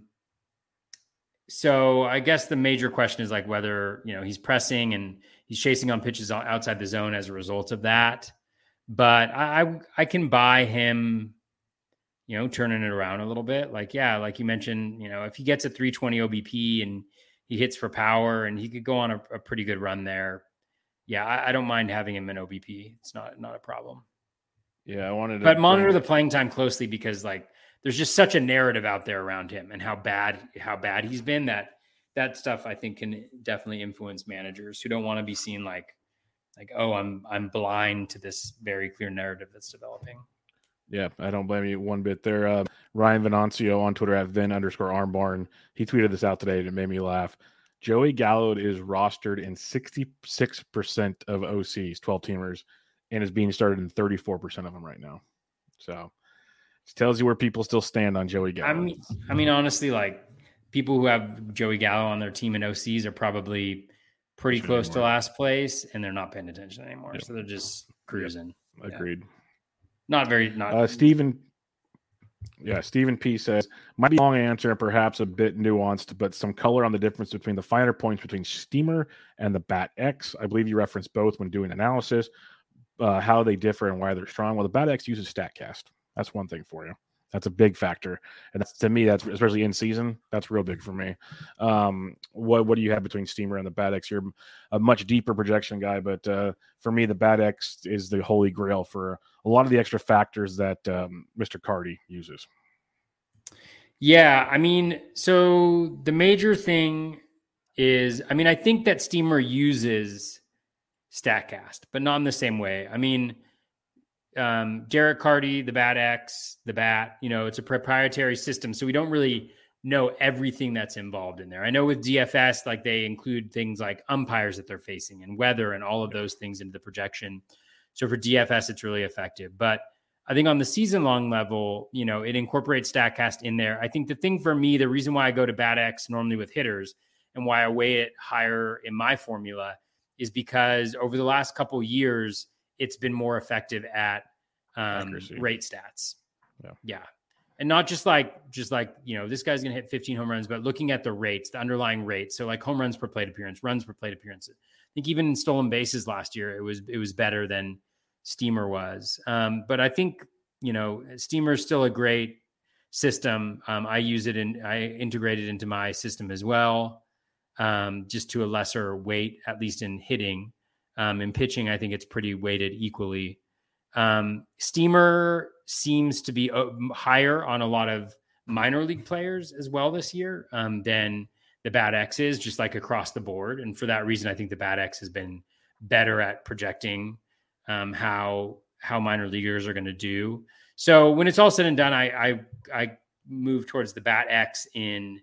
so I guess the major question is like whether, you know, he's pressing and he's chasing on pitches outside the zone as a result of that. But I, I, I can buy him, you know, turning it around a little bit. Like, yeah, like you mentioned, you know, if he gets a three twenty O B P and he hits for power and he could go on a, a pretty good run there. Yeah, I, I don't mind having him in O B P. It's not, not a problem. Yeah, I wanted to. But monitor the playing time closely because, like, there's just such a narrative out there around him and how bad, how bad he's been that that stuff I think can definitely influence managers who don't want to be seen like, like, oh, I'm I'm blind to this very clear narrative that's developing. Yeah, I don't blame you one bit there. Uh, Ryan Venancio on Twitter at Vin underscore Armbarn. He tweeted this out today and it made me laugh. Joey Gallo is rostered in sixty-six percent of O Cs, twelve teamers, and is being started in thirty-four percent of them right now. So it tells you where people still stand on Joey Gallo. I mean, I mean, honestly, like people who have Joey Gallo on their team in O Cs are probably pretty Not close anymore. to last place and they're not paying attention anymore. Yep. So they're just cruising. Yep. Agreed. Yeah. Not very, not Uh, Stephen, yeah, Stephen P says, might be a long answer and perhaps a bit nuanced, but some color on the difference between the finer points between Steamer and the Bat X. I believe you referenced both when doing analysis, uh, how they differ and why they're strong. Well, the Bat X uses StatCast. That's one thing for you. That's a big factor. And that's, to me, that's especially in season, that's real big for me. Um, what what do you have between Steamer and the Bat X? You're a much deeper projection guy, but uh, for me, the Bat X is the holy grail for a lot of the extra factors that um, Mister Cardi uses. Yeah, I mean, so the major thing is, I mean, I think that Steamer uses StatCast, but not in the same way. I mean, um, Derek Carty, the Bat X, the Bat, you know, it's a proprietary system. So we don't really know everything that's involved in there. I know with D F S, like they include things like umpires that they're facing and weather and all of those things into the projection. So for D F S, it's really effective. But I think on the season long level, you know, it incorporates StatCast in there. I think the thing for me, the reason why I go to Bat X normally with hitters and why I weigh it higher in my formula is because over the last couple of years, it's been more effective at um, rate stats. Yeah. Yeah. And not just like, just like, you know, this guy's going to hit fifteen home runs, but looking at the rates, the underlying rates. So like home runs per plate appearance, runs per plate appearance. I think even in stolen bases last year, it was, it was better than Steamer was. Um, but I think, you know, Steamer is still a great system. Um, I use it and I integrate it into my system as well. Um, just to a lesser weight, at least in hitting. Um, in pitching, I think it's pretty weighted equally. Um, Steamer seems to be uh, higher on a lot of minor league players as well this year um, than the Bat X is, just like across the board. And for that reason, I think the Bat X has been better at projecting um, how how minor leaguers are going to do. So when it's all said and done, I I, I move towards the Bat X in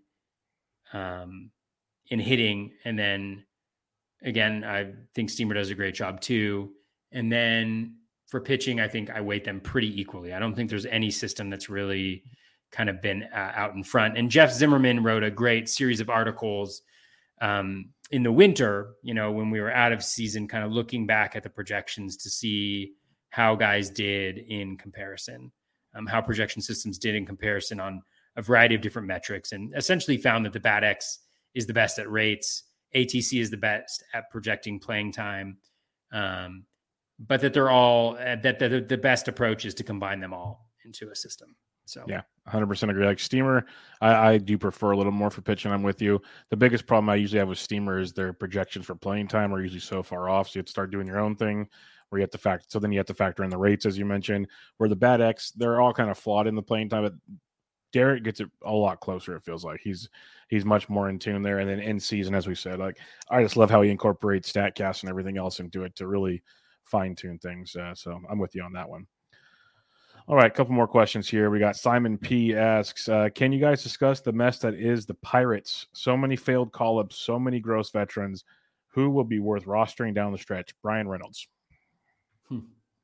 um, in hitting, and then. Again, I think Steamer does a great job too. And then for pitching, I think I weight them pretty equally. I don't think there's any system that's really kind of been uh, out in front. And Jeff Zimmerman wrote a great series of articles um, in the winter, you know, when we were out of season, kind of looking back at the projections to see how guys did in comparison, um, how projection systems did in comparison on a variety of different metrics, and essentially found that the Bat X is the best at rates. A T C is the best at projecting playing time, um, but that they're all uh, that the, the best approach is to combine them all into a system. So yeah, one hundred percent agree. Like Steamer, I, I do prefer a little more for pitching. I'm with you. The biggest problem I usually have with Steamer is their projections for playing time are usually so far off. So you have to start doing your own thing where you have to factor. So then you have to factor in the rates, as you mentioned, where the Bat X, they're all kind of flawed in the playing time, but Derek gets it a lot closer. It feels like he's, he's much more in tune there. And then in season, as we said, like, I just love how he incorporates StatCast and everything else into it to really fine tune things. Uh, so I'm with you on that one. All right, a couple more questions here. We got Simon P asks, uh, can you guys discuss the mess that is the Pirates? So many failed call-ups, so many gross veterans. Who will be worth rostering down the stretch? Brian Reynolds. Hmm.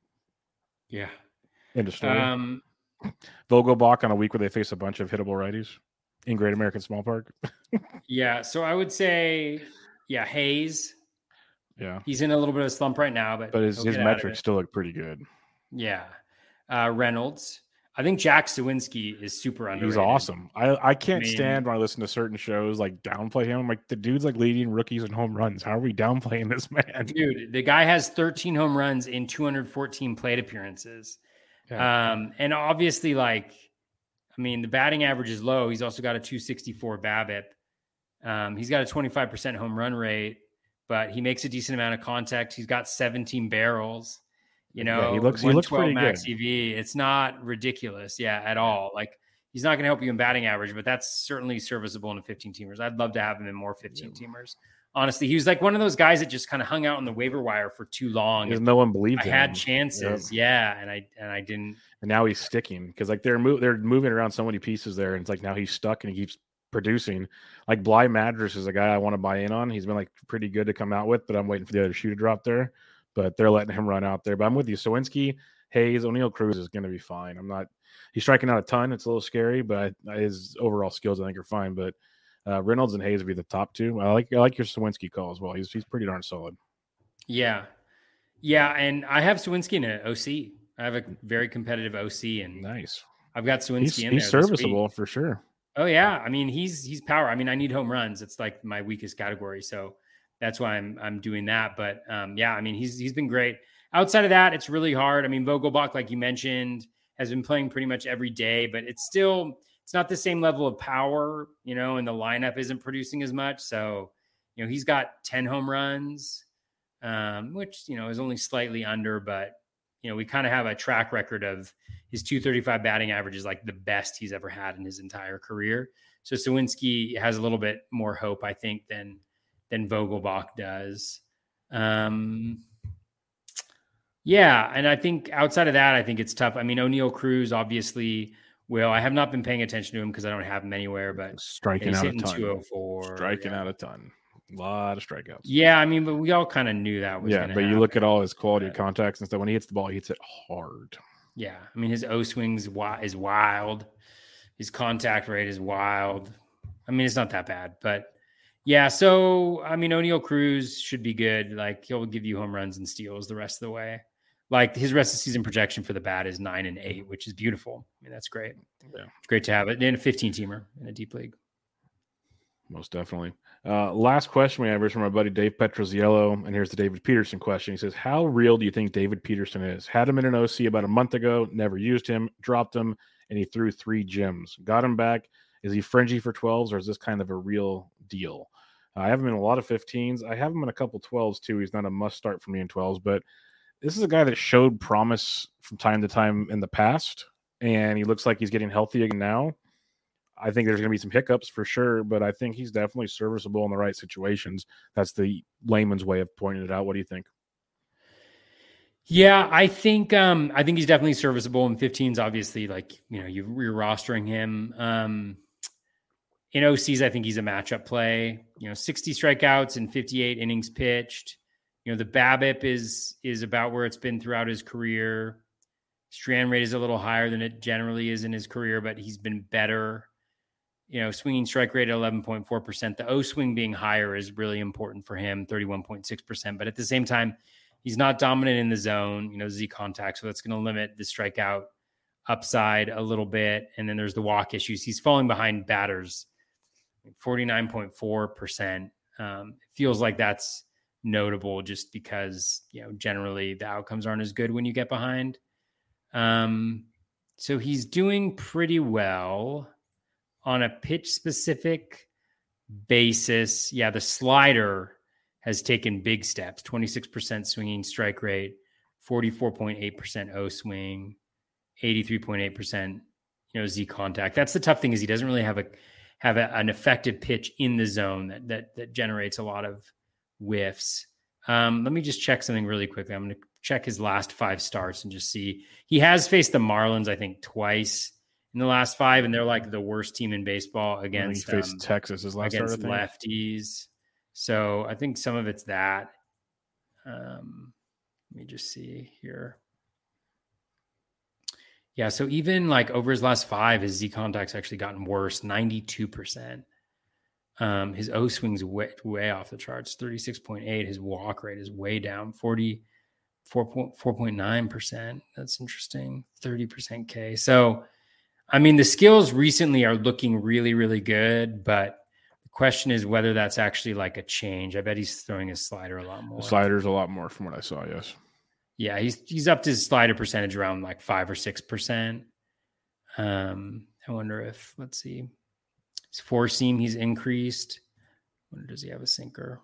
Yeah. End of story. Um, Vogelbach on a week where they face a bunch of hittable righties in Great American Small Park. yeah. So I would say, yeah, Hayes. Yeah. He's in a little bit of a slump right now, but but his, his metrics still look pretty good. Yeah. Uh, Reynolds. I think Jack Sawinski is super underrated. He's awesome. I, I can't I mean, stand when I listen to certain shows like downplay him. I'm like, the dude's like leading rookies in home runs. How are we downplaying this man? Dude, the guy has thirteen home runs in two hundred fourteen plate appearances. Yeah. Um, and obviously, like, I mean, the batting average is low. He's also got a two sixty-four BABIP. Um, he's got a twenty-five percent home run rate, but he makes a decent amount of contact. He's got seventeen barrels. You know, yeah, he looks he looks pretty max good. E V. It's not ridiculous, yeah, at all. Like, he's not going to help you in batting average, but that's certainly serviceable in a fifteen-teamers. I'd love to have him in more fifteen-teamers. Honestly, he was like one of those guys that just kind of hung out on the waiver wire for too long. Because no one believed I him. had chances, yep. yeah, and I and I didn't. And now he's sticking because like they're mo- they're moving around so many pieces there, and it's like now he's stuck and he keeps producing. Like Bly Madras is a guy I want to buy in on. He's been like pretty good to come out with, but I'm waiting for the other shoe to drop there. But they're letting him run out there. But I'm with you. Sawinski, Hayes, O'Neill Cruz is going to be fine. I'm not. He's striking out a ton. It's a little scary, but his overall skills I think are fine. But uh, Reynolds and Hayes would be the top two. I like I like your Sawinski call as well. He's he's pretty darn solid. Yeah, yeah, and I have Sawinski in an O C. I have a very competitive O C, and nice. I've got Sawinski he's, in he's there. He's serviceable for sure. Oh yeah, I mean he's he's power. I mean I need home runs. It's like my weakest category, so that's why I'm I'm doing that. But um, yeah, I mean he's he's been great. Outside of that, it's really hard. I mean Vogelbach, like you mentioned, has been playing pretty much every day, but it's still it's not the same level of power, you know, and the lineup isn't producing as much. So you know he's got ten home runs, um, which you know is only slightly under, but you know we kind of have a track record of his two thirty-five batting average is like the best he's ever had in his entire career. So Sawinski has a little bit more hope, I think, than than Vogelbach does. Um, yeah, and I think outside of that, I think it's tough. I mean, O'Neill Cruz obviously will. I have not been paying attention to him because I don't have him anywhere, but striking out a ton. two oh four, striking yeah. out a ton. A lot of strikeouts. Yeah, I mean, but we all kind of knew that was yeah, gonna but happen. You look at all his quality of contacts and stuff. When he hits the ball, he hits it hard. Yeah, I mean, his O swings is wild. His contact rate is wild. I mean, it's not that bad, but yeah. So, I mean, O'Neill Cruz should be good. Like, he'll give you home runs and steals the rest of the way. Like, his rest of the season projection for the bat is nine and eight, which is beautiful. I mean, that's great. Yeah, it's great to have it in a fifteen-teamer in a deep league. Most definitely. Uh, last question we have is from our buddy Dave Petroziello, and here's the David Peterson question. He says, how real do you think David Peterson is? Had him in an O C about a month ago, never used him, dropped him, and he threw three gems. Got him back. Is he fringy for twelves, or is this kind of a real deal? Uh, I have him in a lot of fifteens. I have him in a couple twelves, too. He's not a must start for me in twelves, but this is a guy that showed promise from time to time in the past, and he looks like he's getting healthy again now. I think there's going to be some hiccups for sure, but I think he's definitely serviceable in the right situations. That's the layman's way of pointing it out. What do you think? Yeah, I think um, I think he's definitely serviceable in fifteens. Obviously, like you know, you, you're rostering him um, in O Cs. I think he's a matchup play. You know, sixty strikeouts and fifty-eight innings pitched. You know, the BABIP is is about where it's been throughout his career. Strand rate is a little higher than it generally is in his career, but he's been better. You know, swinging strike rate at eleven point four percent. The O swing being higher is really important for him, thirty-one point six percent. But at the same time, he's not dominant in the zone, you know, Z contact. So that's going to limit the strikeout upside a little bit. And then there's the walk issues. He's falling behind batters, forty-nine point four percent. Um, it feels like that's notable just because, you know, generally the outcomes aren't as good when you get behind. Um, so he's doing pretty well. On a pitch-specific basis, yeah, the slider has taken big steps, twenty-six percent swinging strike rate, forty-four point eight percent O swing, eighty-three point eight percent, you know, Z contact. That's the tough thing is he doesn't really have a have a, an effective pitch in the zone that that that generates a lot of whiffs. Um, let me just check something really quickly. I'm going to check his last five starts and just see. He has faced the Marlins, I think, twice in the last five, and they're like the worst team in baseball against he faced um, Texas his last against start, I think. lefties. So I think some of it's that. Um, let me just see here. Yeah, so even like over his last five, his Z contact's actually gotten worse, ninety-two percent. Um, his O swing's way, way off the charts, thirty-six point eight. His walk rate is way down, forty-four point nine percent. That's interesting, thirty percent K. So, I mean, the skills recently are looking really, really good, but the question is whether that's actually like a change. I bet he's throwing his slider a lot more. The slider's a lot more from what I saw, yes. Yeah, he's he's upped his slider percentage around like five or six percent. Um, I wonder if, let's see, his four seam he's increased. I wonder, does he have a sinker?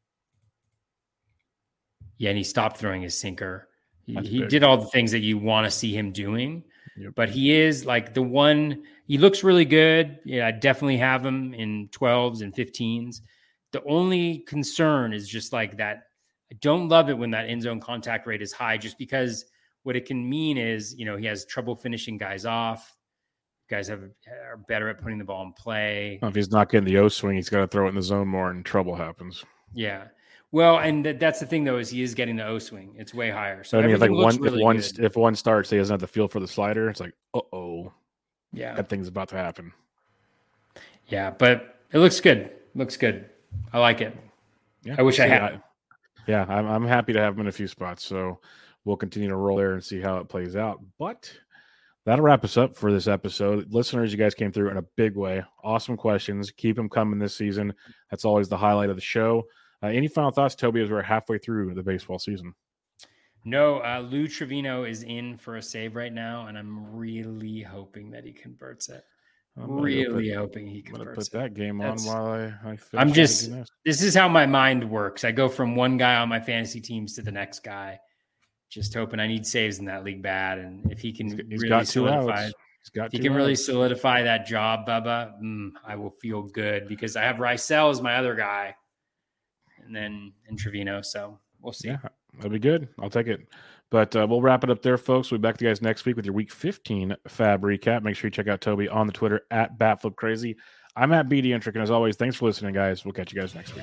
Yeah, and he stopped throwing his sinker. He, he did all the things that you want to see him doing, yep. But he is like the one. He looks really good. Yeah, I definitely have him in twelves and fifteens. The only concern is just like that. I don't love it when that end zone contact rate is high, just because what it can mean is, you know, he has trouble finishing guys off. Guys have are better at putting the ball in play. If he's not getting the O swing, he's got to throw it in the zone more, and trouble happens. Yeah. Well, and th- that's the thing though, is he is getting the O swing. It's way higher. So I mean, if like one, really if one, good. if one starts, he doesn't have the feel for the slider. It's like, uh oh, yeah, that thing's about to happen. Yeah, but it looks good. Looks good. I like it. Yeah, I wish see, I had. I, yeah, I'm I'm happy to have him in a few spots. So we'll continue to roll there and see how it plays out. But that'll wrap us up for this episode. Listeners, you guys came through in a big way. Awesome questions. Keep them coming this season. That's always the highlight of the show. Uh, any final thoughts, Toby, as we're halfway through the baseball season? No, uh, Lou Trevino is in for a save right now, and I'm really hoping that he converts it. I'm really put, hoping he converts I'm gonna put it. that game That's, on while I, I I'm just, this is how my mind works. I go from one guy on my fantasy teams to the next guy, just hoping. I need saves in that league bad. And if he can he's, he's really got two solidify, outs. He's got if he two can outs. really solidify that job, Bubba, mm, I will feel good, because I have Rysel as my other guy, and then and Trevino. So we'll see. Yeah, that'll be good. I'll take it. But uh, we'll wrap it up there, folks. We'll be back to you guys next week with your Week fifteen Fab recap. Make sure you check out Toby on the Twitter at BatFlipCrazy. I'm at B D Intric, and as always, thanks for listening, guys. We'll catch you guys next week.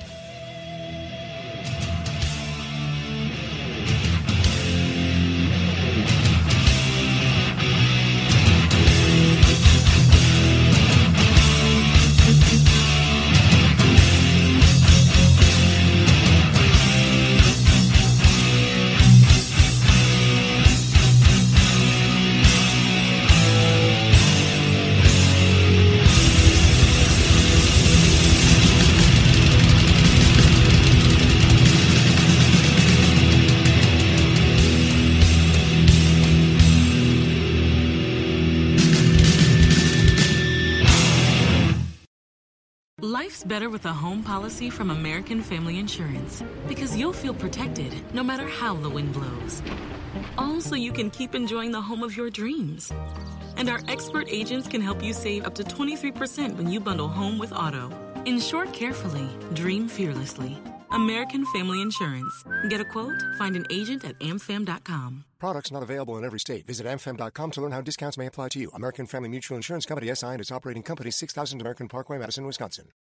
Life's better with a home policy from American Family Insurance, because you'll feel protected no matter how the wind blows. All so you can keep enjoying the home of your dreams. And our expert agents can help you save up to twenty-three percent when you bundle home with auto. Insure carefully, dream fearlessly. American Family Insurance. Get a quote? Find an agent at A M Fam dot com. Products not available in every state. Visit A M Fam dot com to learn how discounts may apply to you. American Family Mutual Insurance Company, S I and its operating company, six thousand American Parkway, Madison, Wisconsin.